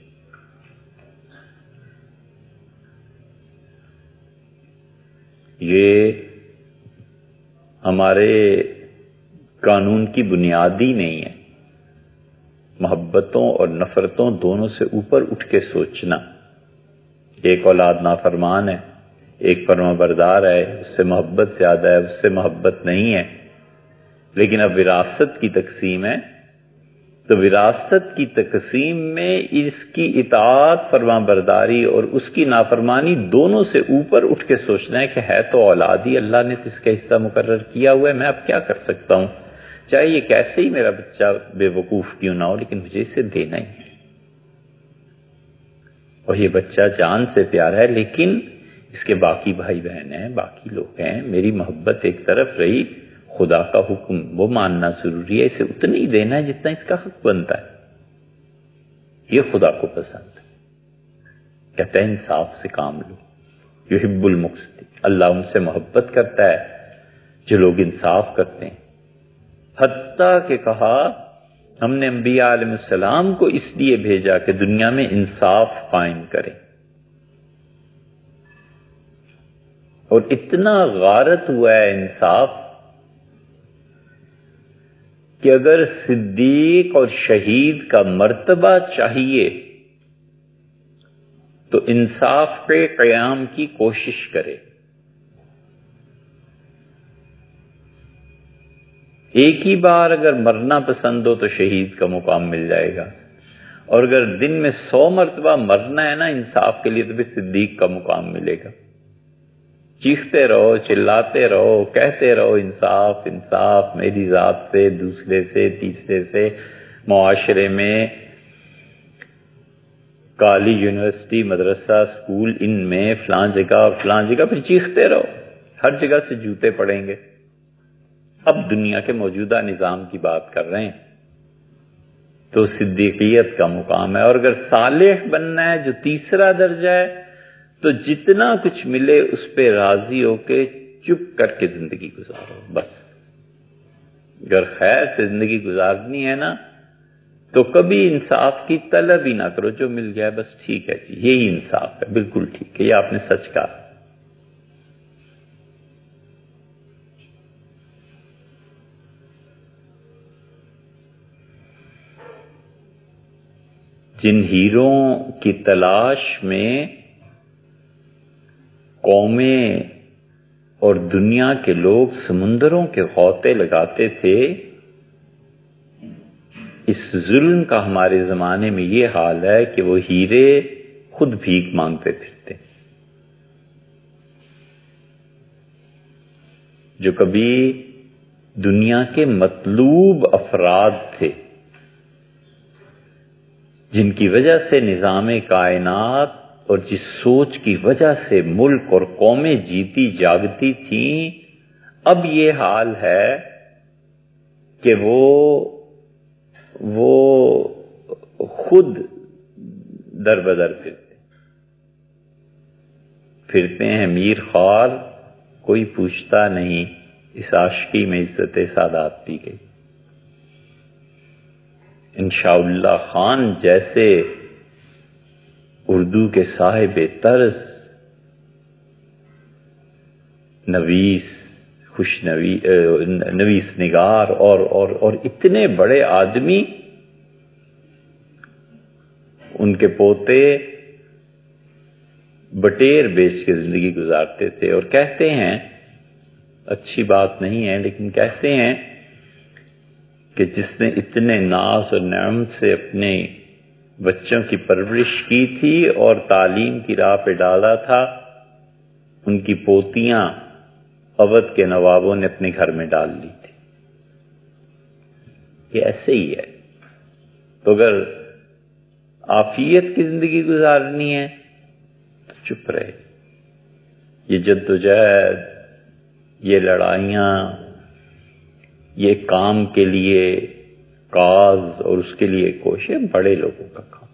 A: یہ ہمارے قانون کی بنیاد ہی نہیں ہے. محبتوں اور نفرتوں دونوں سے اوپر اٹھ کے سوچنا. ایک اولاد نافرمان ہے، ایک فرما بردار ہے، اس سے محبت زیادہ ہے، اس سے محبت نہیں ہے. لیکن اب وراثت کی تقسیم ہے تو وراثت کی تقسیم میں اس کی اطاعت، فرما برداری اور اس کی نافرمانی دونوں سے اوپر اٹھ کے سوچنا ہے کہ ہے تو اولاد ہی، اللہ نے تو اس کا حصہ مقرر کیا ہوا ہے، میں اب کیا کر سکتا ہوں، چاہے یہ کیسے ہی میرا بچہ بے وقوف کیوں نہ ہو، لیکن مجھے اسے دینا ہی ہے. اور یہ بچہ جان سے پیارا ہے، لیکن اس کے باقی بھائی بہن ہیں، باقی لوگ ہیں، میری محبت ایک طرف رہی، خدا کا حکم وہ ماننا ضروری ہے، اسے اتنا ہی دینا ہے جتنا اس کا حق بنتا ہے. یہ خدا کو پسند ہے. کہتا ہے انصاف سے کام لو، یحب المقسطین، اللہ ان سے محبت کرتا ہے جو لوگ انصاف کرتے ہیں. حتیٰ کہ کہا ہم نے انبیاء علیہ السلام کو اس لیے بھیجا کہ دنیا میں انصاف قائم کریں. اور اتنا غارت ہوا ہے انصاف کہ اگر صدیق اور شہید کا مرتبہ چاہیے تو انصاف کے قیام کی کوشش کرے. ایک ہی بار اگر مرنا پسند ہو تو شہید کا مقام مل جائے گا، اور اگر دن میں 100 مرتبہ مرنا ہے نا انصاف کے لیے تو پھر صدیق کا مقام ملے گا. چیختے رہو، چلاتے رہو، کہتے رہو انصاف انصاف، میری ذات سے، دوسرے سے، تیسرے سے، معاشرے میں، کالج، یونیورسٹی، مدرسہ، اسکول، ان میں، فلاں جگہ اور فلاں جگہ، پھر چیختے رہو، ہر جگہ سے جوتے پڑیں گے. اب دنیا کے موجودہ نظام کی بات کر رہے ہیں تو صدیقیت کا مقام ہے. اور اگر صالح بننا ہے جو تیسرا درجہ ہے تو جتنا کچھ ملے اس پہ راضی ہو کے چپ کر کے زندگی گزارو بس. اگر خیر سے زندگی گزارنی ہے نا تو کبھی انصاف کی طلب ہی نہ کرو، جو مل جائے بس ٹھیک ہے جی، یہی انصاف ہے، بالکل ٹھیک ہے، یہ آپ نے سچ کہا. جن ہیروں کی تلاش میں قومیں اور دنیا کے لوگ سمندروں کے غوطے لگاتے تھے، اس ظلم کا ہمارے زمانے میں یہ حال ہے کہ وہ ہیرے خود بھیک مانگتے پھرتے، جو کبھی دنیا کے مطلوب افراد تھے، جن کی وجہ سے نظام کائنات اور جس سوچ کی وجہ سے ملک اور قومیں جیتی جاگتی تھیں، اب یہ حال ہے کہ وہ خود در بدر پھرتے ہیں میر خوار، کوئی پوچھتا نہیں، اس عاشقی میں عزت سادات پی گئی۔ انشاءاللہ خان جیسے اردو کے صاحب طرز، نویس نگار اور اتنے بڑے آدمی، ان کے پوتے بٹیر بیچ کے زندگی گزارتے تھے، اور کہتے ہیں، اچھی بات نہیں ہے لیکن کہتے ہیں کہ جس نے اتنے ناز اور نعمت سے اپنے بچوں کی پرورش کی تھی اور تعلیم کی راہ پہ ڈالا تھا، ان کی پوتیاں اودھ کے نوابوں نے اپنے گھر میں ڈال لی تھی۔ یہ ایسے ہی ہے، تو اگر عافیت کی زندگی گزارنی ہے تو چپ رہے۔ یہ جدوجہد، یہ لڑائیاں، یہ کام کے لیے کاز اور اس کے لیے کوشش بڑے لوگوں کا کام،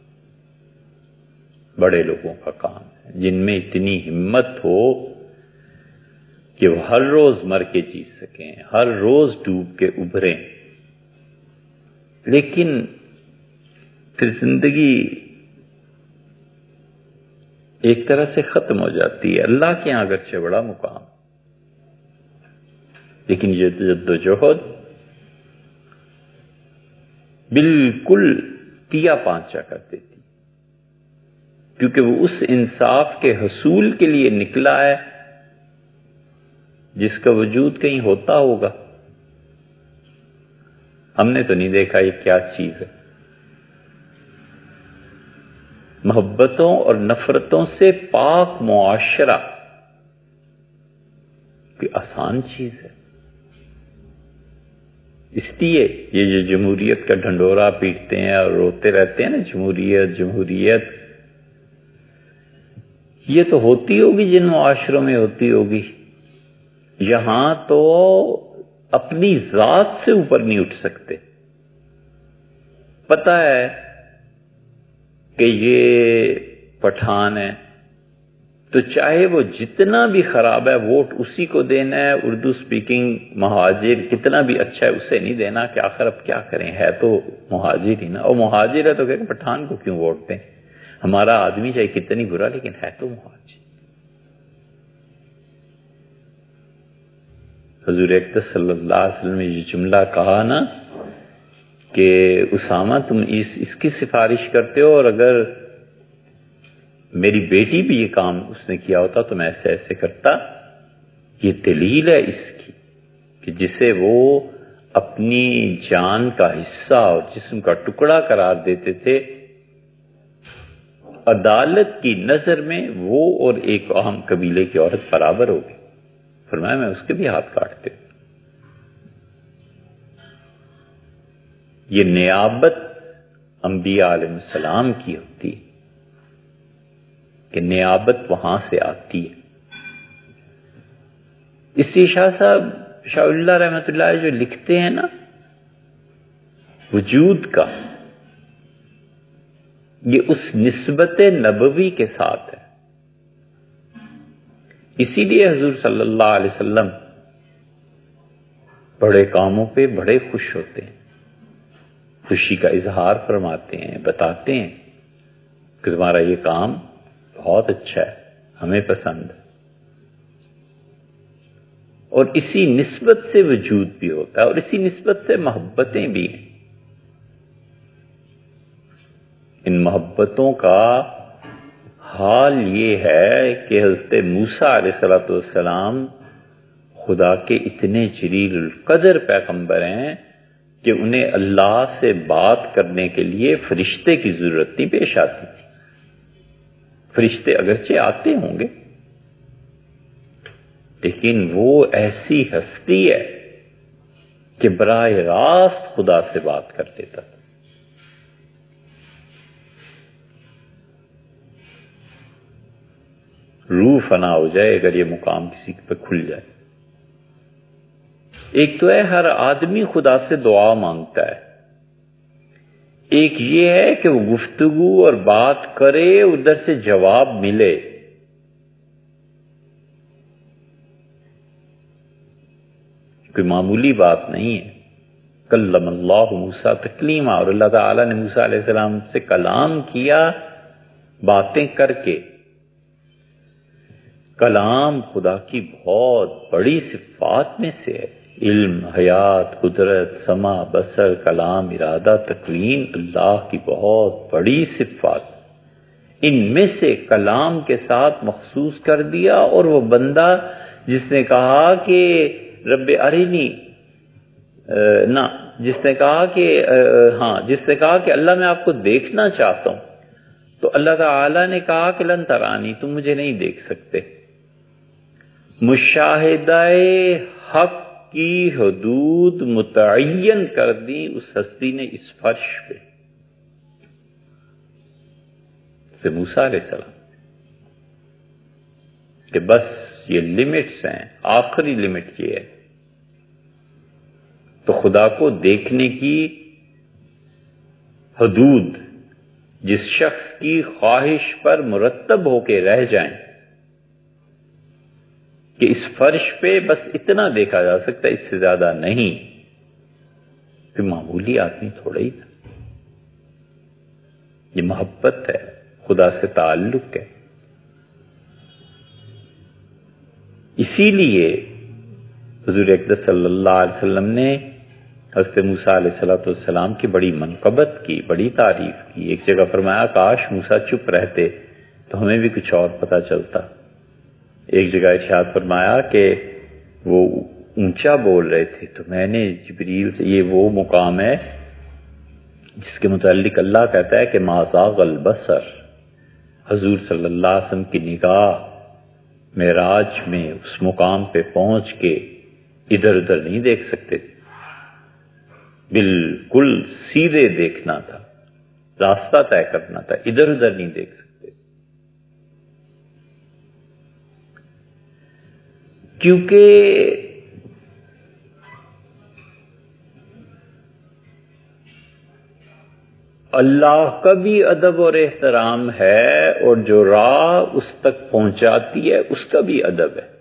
A: بڑے لوگوں کا کام ہے، جن میں اتنی ہمت ہو کہ وہ ہر روز مر کے جی سکیں، ہر روز ڈوب کے ابھریں۔ لیکن پھر زندگی ایک طرح سے ختم ہو جاتی ہے۔ اللہ کے یہاں اگرچہ بڑا مقام، لیکن یہ جدوجہد بالکل تیا پانچا کر دیتی، کیونکہ وہ اس انصاف کے حصول کے لیے نکلا ہے جس کا وجود کہیں ہوتا ہوگا۔ ہم نے تو نہیں دیکھا یہ کیا چیز ہے۔ محبتوں اور نفرتوں سے پاک معاشرہ کوئی آسان چیز ہے؟ اس لیے یہ جو جمہوریت کا ڈھنڈورا پیٹتے ہیں اور روتے رہتے ہیں نا، جمہوریت جمہوریت، یہ تو ہوتی ہوگی جن معاشروں میں ہوتی ہوگی، یہاں تو اپنی ذات سے اوپر نہیں اٹھ سکتے۔ پتہ ہے کہ یہ پٹھان ہے تو چاہے وہ جتنا بھی خراب ہے ووٹ اسی کو دینا ہے، اردو سپیکنگ مہاجر کتنا بھی اچھا ہے اسے نہیں دینا، کہ آخر اب کیا کریں، ہے تو مہاجر ہی نا، اور مہاجر ہے تو کہ پٹھان کو کیوں ووٹ دیں، ہمارا آدمی چاہے کتنی برا لیکن ہے تو مہاجر۔ حضور اقدس صلی اللہ علیہ وسلم نے یہ جملہ کہا نا کہ اسامہ تم اس کی سفارش کرتے ہو، اور اگر میری بیٹی بھی یہ کام اس نے کیا ہوتا تو میں ایسے ایسے کرتا۔ یہ دلیل ہے اس کی کہ جسے وہ اپنی جان کا حصہ اور جسم کا ٹکڑا قرار دیتے تھے، عدالت کی نظر میں وہ اور ایک عام قبیلے کی عورت برابر ہو گئی۔ فرمایا میں اس کے بھی ہاتھ کاٹتے ہوں۔ یہ نیابت انبیاء علیہ السلام کی ہوتی ہے کہ نیابت وہاں سے آتی ہے۔ اسی شاہ اللہ رحمۃ اللہ جو لکھتے ہیں نا وجود کا، یہ اس نسبت نبوی کے ساتھ ہے۔ اسی لیے حضور صلی اللہ علیہ وسلم بڑے کاموں پہ بڑے خوش ہوتے ہیں، خوشی کا اظہار فرماتے ہیں، بتاتے ہیں کہ تمہارا یہ کام بہت اچھا ہے، ہمیں پسند ہے، اور اسی نسبت سے وجود بھی ہوتا ہے اور اسی نسبت سے محبتیں بھی ہیں۔ ان محبتوں کا حال یہ ہے کہ حضرت موسیٰ علیہ السلام خدا کے اتنے جلیل القدر پیغمبر ہیں کہ انہیں اللہ سے بات کرنے کے لیے فرشتے کی ضرورت نہیں پیش آتی تھی۔ فرشتے اگرچہ آتے ہوں گے لیکن وہ ایسی ہستی ہے کہ براہ راست خدا سے بات کر لیتا تھا۔ روح فنا ہو جائے اگر یہ مقام کسی پہ کھل جائے۔ ایک تو ہے ہر آدمی خدا سے دعا مانگتا ہے، ایک یہ ہے کہ وہ گفتگو اور بات کرے، ادھر سے جواب ملے۔ کوئی معمولی بات نہیں ہے۔ کلم اللہ موسیٰ تکلیما، اور اللہ تعالیٰ نے موسیٰ علیہ السلام سے کلام کیا باتیں کر کے۔ کلام خدا کی بہت بڑی صفات میں سے ہے۔ علم، حیات، قدرت، سمع، بصر، کلام، ارادہ، تکوین، اللہ کی بہت بڑی صفات۔ ان میں سے کلام کے ساتھ مخصوص کر دیا، اور وہ بندہ جس نے کہا کہ رب ارنی جس نے کہا کہ اللہ میں آپ کو دیکھنا چاہتا ہوں، تو اللہ تعالی نے کہا کہ لن ترانی، تم مجھے نہیں دیکھ سکتے۔ مشاہدہ حق کی حدود متعین کر دی اس ہستی نے اس فرش پہ، سے موسیٰ علیہ السلام، کہ بس یہ لمٹس ہیں، آخری لمٹ یہ ہے۔ تو خدا کو دیکھنے کی حدود جس شخص کی خواہش پر مرتب ہو کے رہ جائیں کہ اس فرش پہ بس اتنا دیکھا جا سکتا ہے، اس سے زیادہ نہیں، کہ معمولی آدمی تھوڑا ہی تھا۔ یہ محبت ہے، خدا سے تعلق ہے۔ اسی لیے حضور اقدس صلی اللہ علیہ وسلم نے حضرت موسیٰ علیہ السلام کی بڑی منقبت کی، بڑی تعریف کی۔ ایک جگہ فرمایا کاش موسیٰ چپ رہتے تو ہمیں بھی کچھ اور پتہ چلتا۔ ایک جگہ ارشاد فرمایا کہ وہ اونچا بول رہے تھے تو میں نے جبریل سے، یہ وہ مقام ہے جس کے متعلق اللہ کہتا ہے کہ ما زاغ البصر، حضور صلی اللہ علیہ وسلم کی نگاہ معراج میں اس مقام پہ پہنچ کے ادھر ادھر نہیں دیکھ سکتے، بالکل سیدھے دیکھنا تھا، راستہ طے کرنا تھا، ادھر ادھر نہیں دیکھ سکتے۔ کیونکہ اللہ کا بھی ادب اور احترام ہے، اور جو راہ اس تک پہنچاتی ہے اس کا بھی ادب ہے۔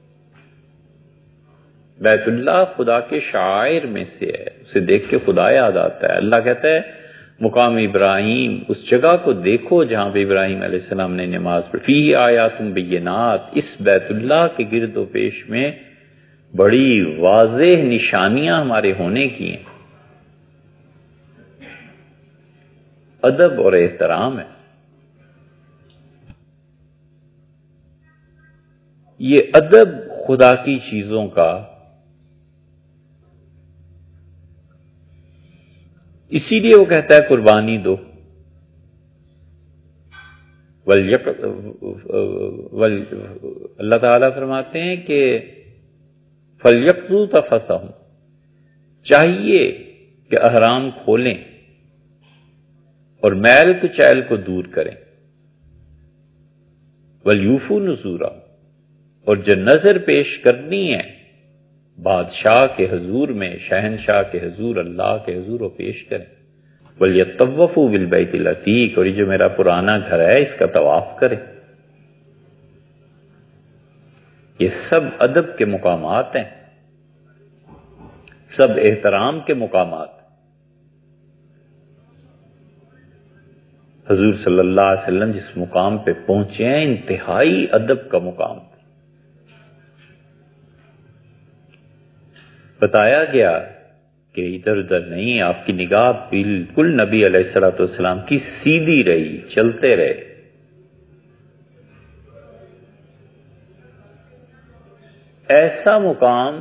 A: بیت اللہ خدا کے شعائر میں سے ہے، اسے دیکھ کے خدا یاد آتا ہے۔ اللہ کہتا ہے مقام ابراہیم، اس جگہ کو دیکھو جہاں پہ ابراہیم علیہ السلام نے نماز پڑھی، فیہ آیات بینات، اس بیت اللہ کے گرد و پیش میں بڑی واضح نشانیاں ہمارے ہونے کی ہیں۔ ادب اور احترام ہے۔ یہ ادب خدا کی چیزوں کا، اسی لیے وہ کہتا ہے قربانی دو، اللہ تعالیٰ فرماتے ہیں کہ فَلْيَقْضُوا تَفَثَهُمْ، چاہیے کہ احرام کھولیں اور میل کچیل کو دور کریں، وَلْيُوفُوا نُذُورَهُمْ، اور جو نظر پیش کرنی ہے بادشاہ کے حضور میں، شہنشاہ کے حضور، اللہ کے حضور وہ پیش کریں، وَلْيَطَّوَّفُوا بِالْبَيْتِ الْعَتِيقِ، اور یہ جو میرا پرانا گھر ہے اس کا طواف کریں۔ یہ سب ادب کے مقامات ہیں، سب احترام کے مقامات۔ حضور صلی اللہ علیہ وسلم جس مقام پہ پہنچے ہیں انتہائی ادب کا مقام، بتایا گیا کہ ادھر ادھر نہیں، آپ کی نگاہ بالکل نبی علیہ الصلوۃ والسلام کی سیدھی رہی، چلتے رہے۔ ایسا مقام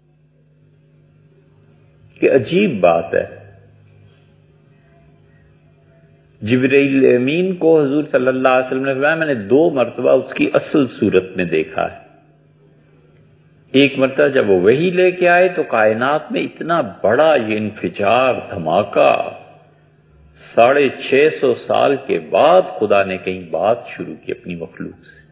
A: کہ عجیب بات ہے، جبرائیل امین کو حضور صلی اللہ علیہ وسلم نے فرمایا میں نے 2 مرتبہ اس کی اصل صورت میں دیکھا ہے۔ ایک مرتبہ جب وہ وحی لے کے آئے تو کائنات میں اتنا بڑا یہ انفجار، دھماکہ، 650 سال کے بعد خدا نے کہیں بات شروع کی اپنی مخلوق سے۔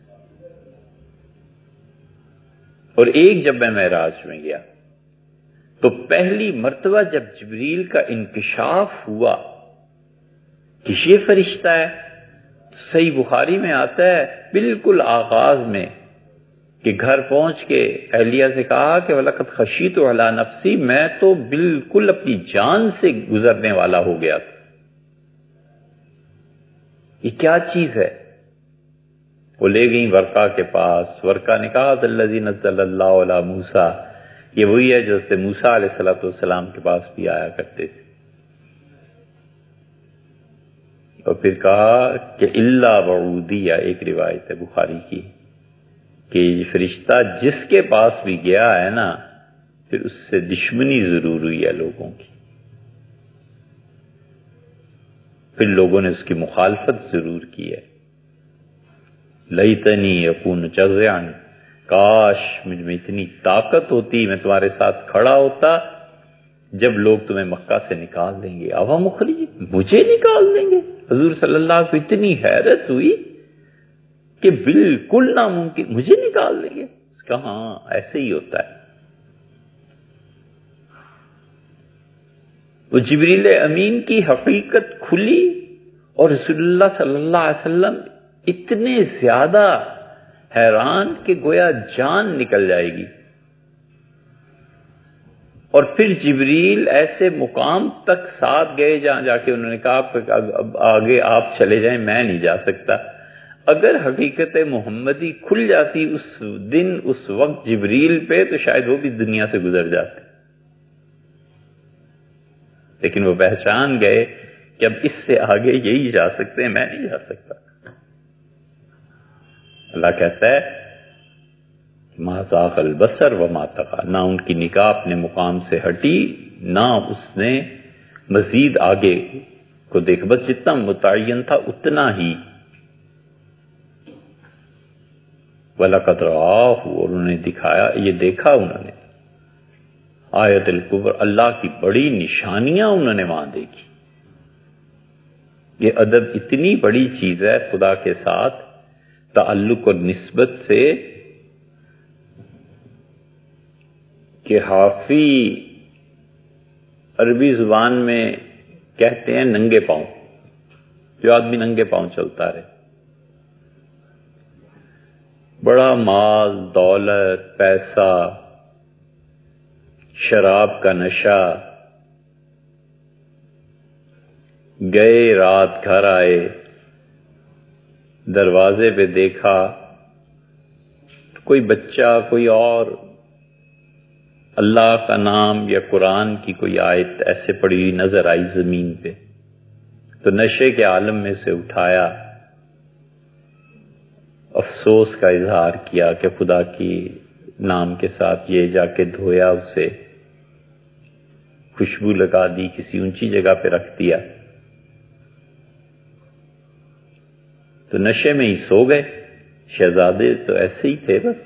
A: اور ایک جب میں معراج میں گیا تو پہلی مرتبہ جب جبریل کا انکشاف ہوا کہ یہ فرشتہ ہے، صحیح بخاری میں آتا ہے بالکل آغاز میں کہ گھر پہنچ کے اہلیہ سے کہا کہ وَلَقَدْ خَشِیتُ عَلَىٰ نَفْسِی، میں تو بالکل اپنی جان سے گزرنے والا ہو گیا تھا۔ یہ کیا چیز ہے؟ وہ لے گئیں ورقہ کے پاس، ورقہ نے کہا الذی نزل اللہ علی موسیٰ، یہ وہی ہے جو حضرت موسیٰ علیہ السلام کے پاس بھی آیا کرتے تھے۔ اور پھر کہا کہ الا بعودیہ، ایک روایت ہے بخاری کی کہ یہ فرشتہ جس کے پاس بھی گیا ہے نا، پھر اس سے دشمنی ضرور ہوئی ہے لوگوں کی، پھر لوگوں نے اس کی مخالفت ضرور کی ہے۔ لیتنی اکون جزعا، کاش مجھ میں اتنی طاقت ہوتی، میں تمہارے ساتھ کھڑا ہوتا جب لوگ تمہیں مکہ سے نکال دیں گے۔ اوا مخرج، مجھے نکال دیں گے؟ حضور صلی اللہ علیہ وسلم کو اتنی حیرت ہوئی کہ بالکل ناممکن، مجھے نکال دیں گے؟ اس کا ہاں ایسے ہی ہوتا ہے۔ وہ جبریل امین کی حقیقت کھلی اور رسول اللہ صلی اللہ علیہ وسلم اتنے زیادہ حیران کہ گویا جان نکل جائے گی۔ اور پھر جبریل ایسے مقام تک ساتھ گئے جہاں جا کے انہوں نے کہا اب آگے آپ چلے جائیں، میں نہیں جا سکتا۔ اگر حقیقت محمدی کھل جاتی اس دن اس وقت جبریل پہ تو شاید وہ بھی دنیا سے گزر جاتے، لیکن وہ پہچان گئے کہ اب اس سے آگے یہی جا سکتے ہیں، میں نہیں جا سکتا۔ اللہ کہتا ہے ما زاغ البصر وما طغى، نہ ان کی نگاہ اپنے مقام سے ہٹی، نہ اس نے مزید آگے کو دیکھا، بس جتنا متعین تھا اتنا ہی۔ وَلَقَدْ رَآهُ، اور انہوں نے دکھایا، یہ دیکھا انہوں نے، آیت الکبر، اللہ کی بڑی نشانیاں انہوں نے وہاں دیکھی۔ یہ ادب اتنی بڑی چیز ہے خدا کے ساتھ تعلق اور نسبت سے کہ حافی عربی زبان میں کہتے ہیں ننگے پاؤں، جو آدمی ننگے پاؤں چلتا رہے، بڑا مال، دولت، پیسہ، شراب کا نشہ، گئے رات گھر آئے، دروازے پہ دیکھا کوئی بچہ، کوئی اور اللہ کا نام یا قرآن کی کوئی آیت ایسے پڑی ہوئی نظر آئی زمین پہ تو نشے کے عالم میں سے اٹھایا، افسوس کا اظہار کیا کہ خدا کی نام کے ساتھ یہ جا کے دھویا، اسے خوشبو لگا دی، کسی اونچی جگہ پہ رکھ دیا، تو نشے میں ہی سو گئے۔ شہزادے تو ایسے ہی تھے بس۔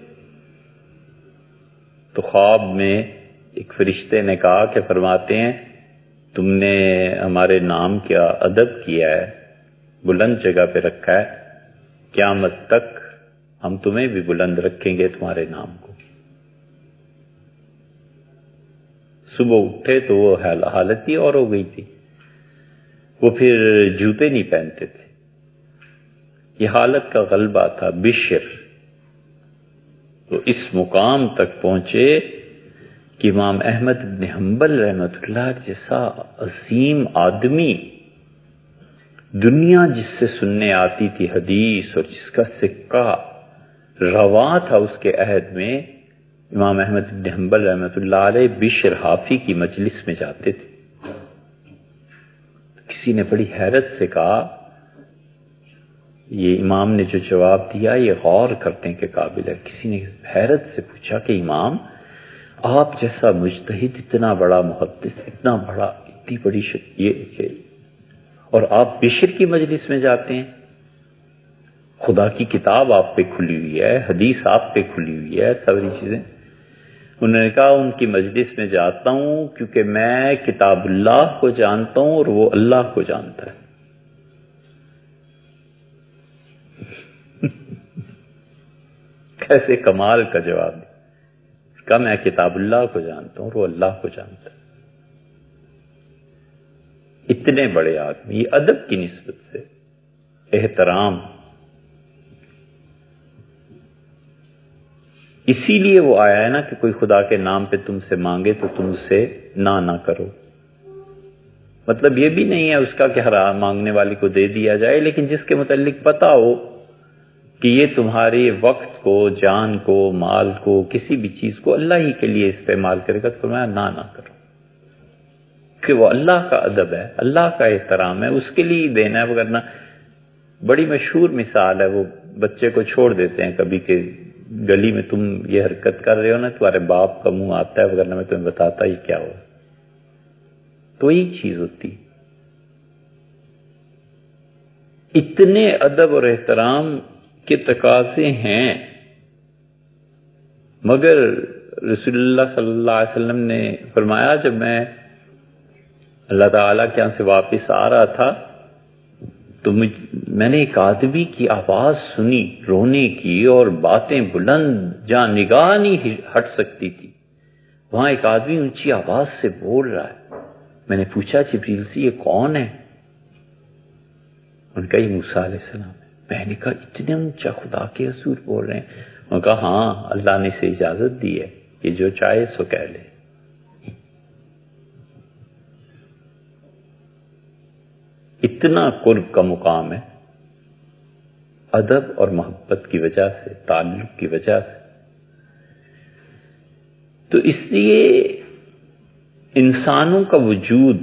A: تو خواب میں ایک فرشتے نے کہا کہ فرماتے ہیں تم نے ہمارے نام کا ادب کیا ہے، بلند جگہ پہ رکھا ہے، قیامت تک ہم تمہیں بھی بلند رکھیں گے تمہارے نام کو۔ صبح اٹھے تو وہ حالت ہی اور ہو گئی تھی، وہ پھر جوتے نہیں پہنتے تھے۔ یہ حالت کا غلبہ تھا، بشر۔ تو اس مقام تک پہنچے کہ امام احمد بن حنبل رحمۃ اللہ جیسا عظیم آدمی، دنیا جس سے سننے آتی تھی حدیث اور جس کا سکہ رواں تھا اس کے عہد میں، امام احمد بن حنبل رحمۃ اللہ علیہ بشر حافی کی مجلس میں جاتے تھے. کسی نے بڑی حیرت سے کہا یہ امام نے جو جواب دیا یہ غور کرنے کے قابل ہے. کسی نے حیرت سے پوچھا کہ امام آپ جیسا مجتہد، اتنا بڑا محدث، اتنا بڑا، اتنی بڑی یہ اور آپ بشر کی مجلس میں جاتے ہیں؟ خدا کی کتاب آپ پہ کھلی ہوئی ہے، حدیث آپ پہ کھلی ہوئی ہے، ساری چیزیں. انہوں نے کہا ان کی مجلس میں جاتا ہوں کیونکہ میں کتاب اللہ کو جانتا ہوں اور وہ اللہ کو جانتا ہے. کیسے کمال کا جواب دیا. کہا میں کتاب اللہ کو جانتا ہوں اور وہ اللہ کو جانتا ہے. اتنے بڑے آدمی، یہ ادب کی نسبت سے احترام. اسی لیے وہ آیا ہے نا کہ کوئی خدا کے نام پہ تم سے مانگے تو تم اسے نہ کرو. مطلب یہ بھی نہیں ہے اس کا کہ ہر مانگنے والے کو دے دیا جائے، لیکن جس کے متعلق پتا ہو کہ یہ تمہارے وقت کو، جان کو، مال کو، کسی بھی چیز کو اللہ ہی کے لیے استعمال کرے گا تو فرمایا نہ کرو، کہ وہ اللہ کا ادب ہے، اللہ کا احترام ہے، اس کے لیے ہی دینا ہے. وغیرہ بڑی مشہور مثال ہے، وہ بچے کو چھوڑ دیتے ہیں کبھی کہ گلی میں تم یہ حرکت کر رہے ہو نا تمہارے باپ کا منہ آتا ہے، وغیرہ میں تمہیں بتاتا یہ کیا ہو. تو یہی چیز ہوتی. اتنے ادب اور احترام کے تقاضے ہیں، مگر رسول اللہ صلی اللہ علیہ وسلم نے فرمایا جب میں اللہ تعالیٰ کے یہاں سے واپس آ رہا تھا تو میں نے ایک آدمی کی آواز سنی رونے کی، اور باتیں بلند جہاں نگاہ نہیں ہٹ سکتی تھی وہاں ایک آدمی اونچی آواز سے بول رہا ہے. میں نے پوچھا جبریل سے یہ کون ہے؟ ان کا یہ موسیٰ علیہ السلام ہے. میں نے کہا اتنے اونچا خدا کے حضور بول رہے ہیں؟ انہوں نے کہا ہاں اللہ نے اسے اجازت دی ہے، یہ جو چاہے سو کہہ لے. اتنا قرب کا مقام ہے ادب اور محبت کی وجہ سے، تعلق کی وجہ سے. تو اس لیے انسانوں کا وجود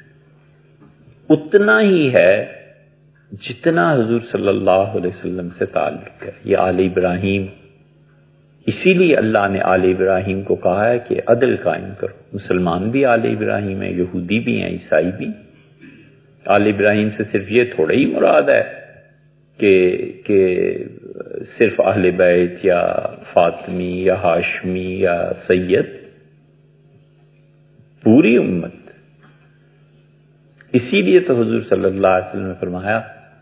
A: اتنا ہی ہے جتنا حضور صلی اللہ علیہ وسلم سے تعلق ہے. یہ آل ابراہیم، اسی لیے اللہ نے آل ابراہیم کو کہا ہے کہ عدل قائم کرو. مسلمان بھی آل ابراہیم ہیں، یہودی بھی ہیں، عیسائی بھی. آل ابراہیم سے صرف یہ تھوڑا ہی مراد ہے کہ صرف اہل بیت یا فاطمی یا ہاشمی یا سید، پوری امت. اسی لیے تو حضور صلی اللہ علیہ وسلم نے فرمایا،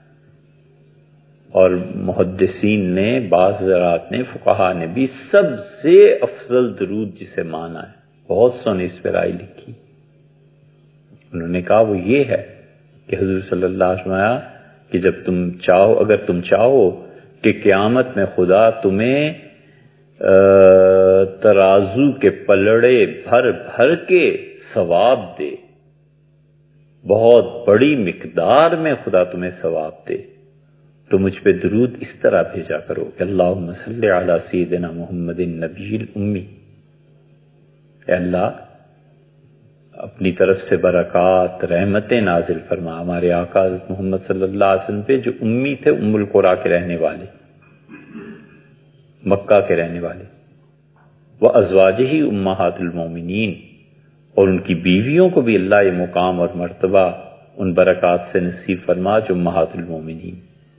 A: اور محدثین نے، بعض حضرات نے، فقہا نے بھی، سب سے افضل درود جسے مانا ہے، بہت سو نے اس پہ رائے لکھی. انہوں نے کہا وہ یہ ہے کہ حضور صلی اللہ علیہ وسلم فرمایا کہ جب اگر تم چاہو کہ قیامت میں خدا تمہیں ترازو کے پلڑے بھر بھر کے ثواب دے، بہت بڑی مقدار میں خدا تمہیں ثواب دے، تو مجھ پہ درود اس طرح بھیجا کرو کہ اللہم صلی علی سیدنا محمد النبی الامی. اے اللہ اپنی طرف سے برکات، رحمتیں نازل فرما ہمارے آقا حضرت محمد صلی اللہ علیہ وسلم پہ جو امی تھے، ام القریٰ کے رہنے والے، مکہ کے رہنے والے. وازواجہ امہات المومنین، اور ان کی بیویوں کو بھی اللہ یہ مقام اور مرتبہ ان برکات سے نصیب فرما جو امہات المومنین.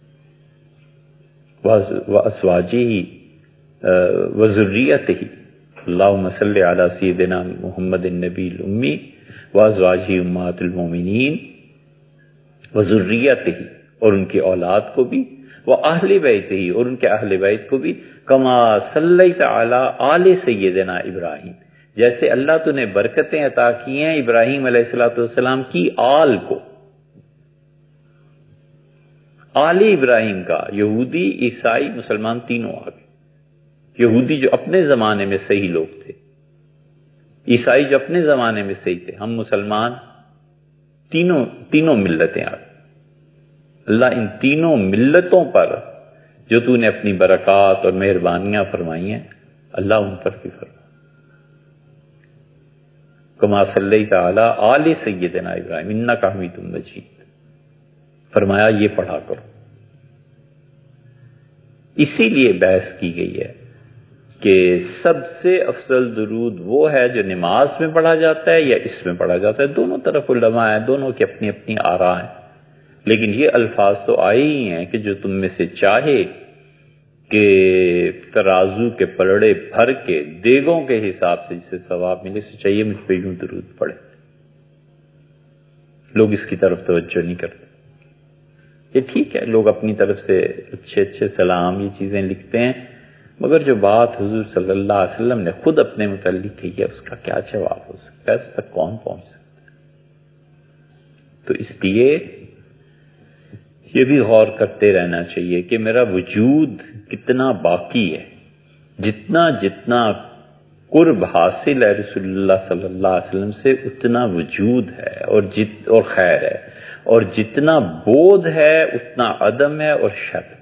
A: وازواجہ وذریتہ، اللہم صلی علی سیدنا محمد النبی الامی وازواجہ امہات المومنین وذریتہ، اور ان کی اولاد کو بھی، واہل بیتہ، اور ان کے اہل بیت کو بھی، کما صلیت علی آل سیدنا ابراہیم، جیسے اللہ تو نے برکتیں عطا کی ہیں ابراہیم علیہ السلام کی آل کو. آل ابراہیم کا یہودی، عیسائی، مسلمان تینوں آ گئے. یہودی جو اپنے زمانے میں صحیح لوگ تھے، عیسائی جو اپنے زمانے میں صحیح تھے، ہم مسلمان، تینوں ملتیں آ گئی. اللہ ان تینوں ملتوں پر جو تو نے اپنی برکات اور مہربانیاں فرمائی ہیں اللہ ان پر بھی فرما کما صلیت علی آل سیدنا ابراہیم انک حمید مجید، فرمایا یہ پڑھا کرو۔ اسی لیے بحث کی گئی ہے کہ سب سے افضل درود وہ ہے جو نماز میں پڑھا جاتا ہے یا اس میں پڑھا جاتا ہے۔ دونوں طرف علماء ہیں، دونوں کی اپنی اپنی آراء ہیں، لیکن یہ الفاظ تو آئے ہی ہیں کہ جو تم میں سے چاہے کہ ترازو کے پلڑے بھر کے دیگوں کے حساب سے جسے ثواب ملے، سے چاہیے مجھ پہ یوں درود پڑھے۔ لوگ اس کی طرف توجہ نہیں کرتے۔ یہ ٹھیک ہے، لوگ اپنی طرف سے اچھے اچھے سلام یہ چیزیں لکھتے ہیں، مگر جو بات حضور صلی اللہ علیہ وسلم نے خود اپنے متعلق کہی ہے، اس کا کیا جواب ہو سکتا ہے؟ اس تک کون پہنچ سکتا ہے؟ تو اس لیے یہ بھی غور کرتے رہنا چاہیے کہ میرا وجود کتنا باقی ہے، جتنا جتنا قرب حاصل ہے رسول اللہ صلی اللہ علیہ وسلم سے اتنا وجود ہے اور خیر ہے، اور جتنا بودھ ہے اتنا عدم ہے اور شر۔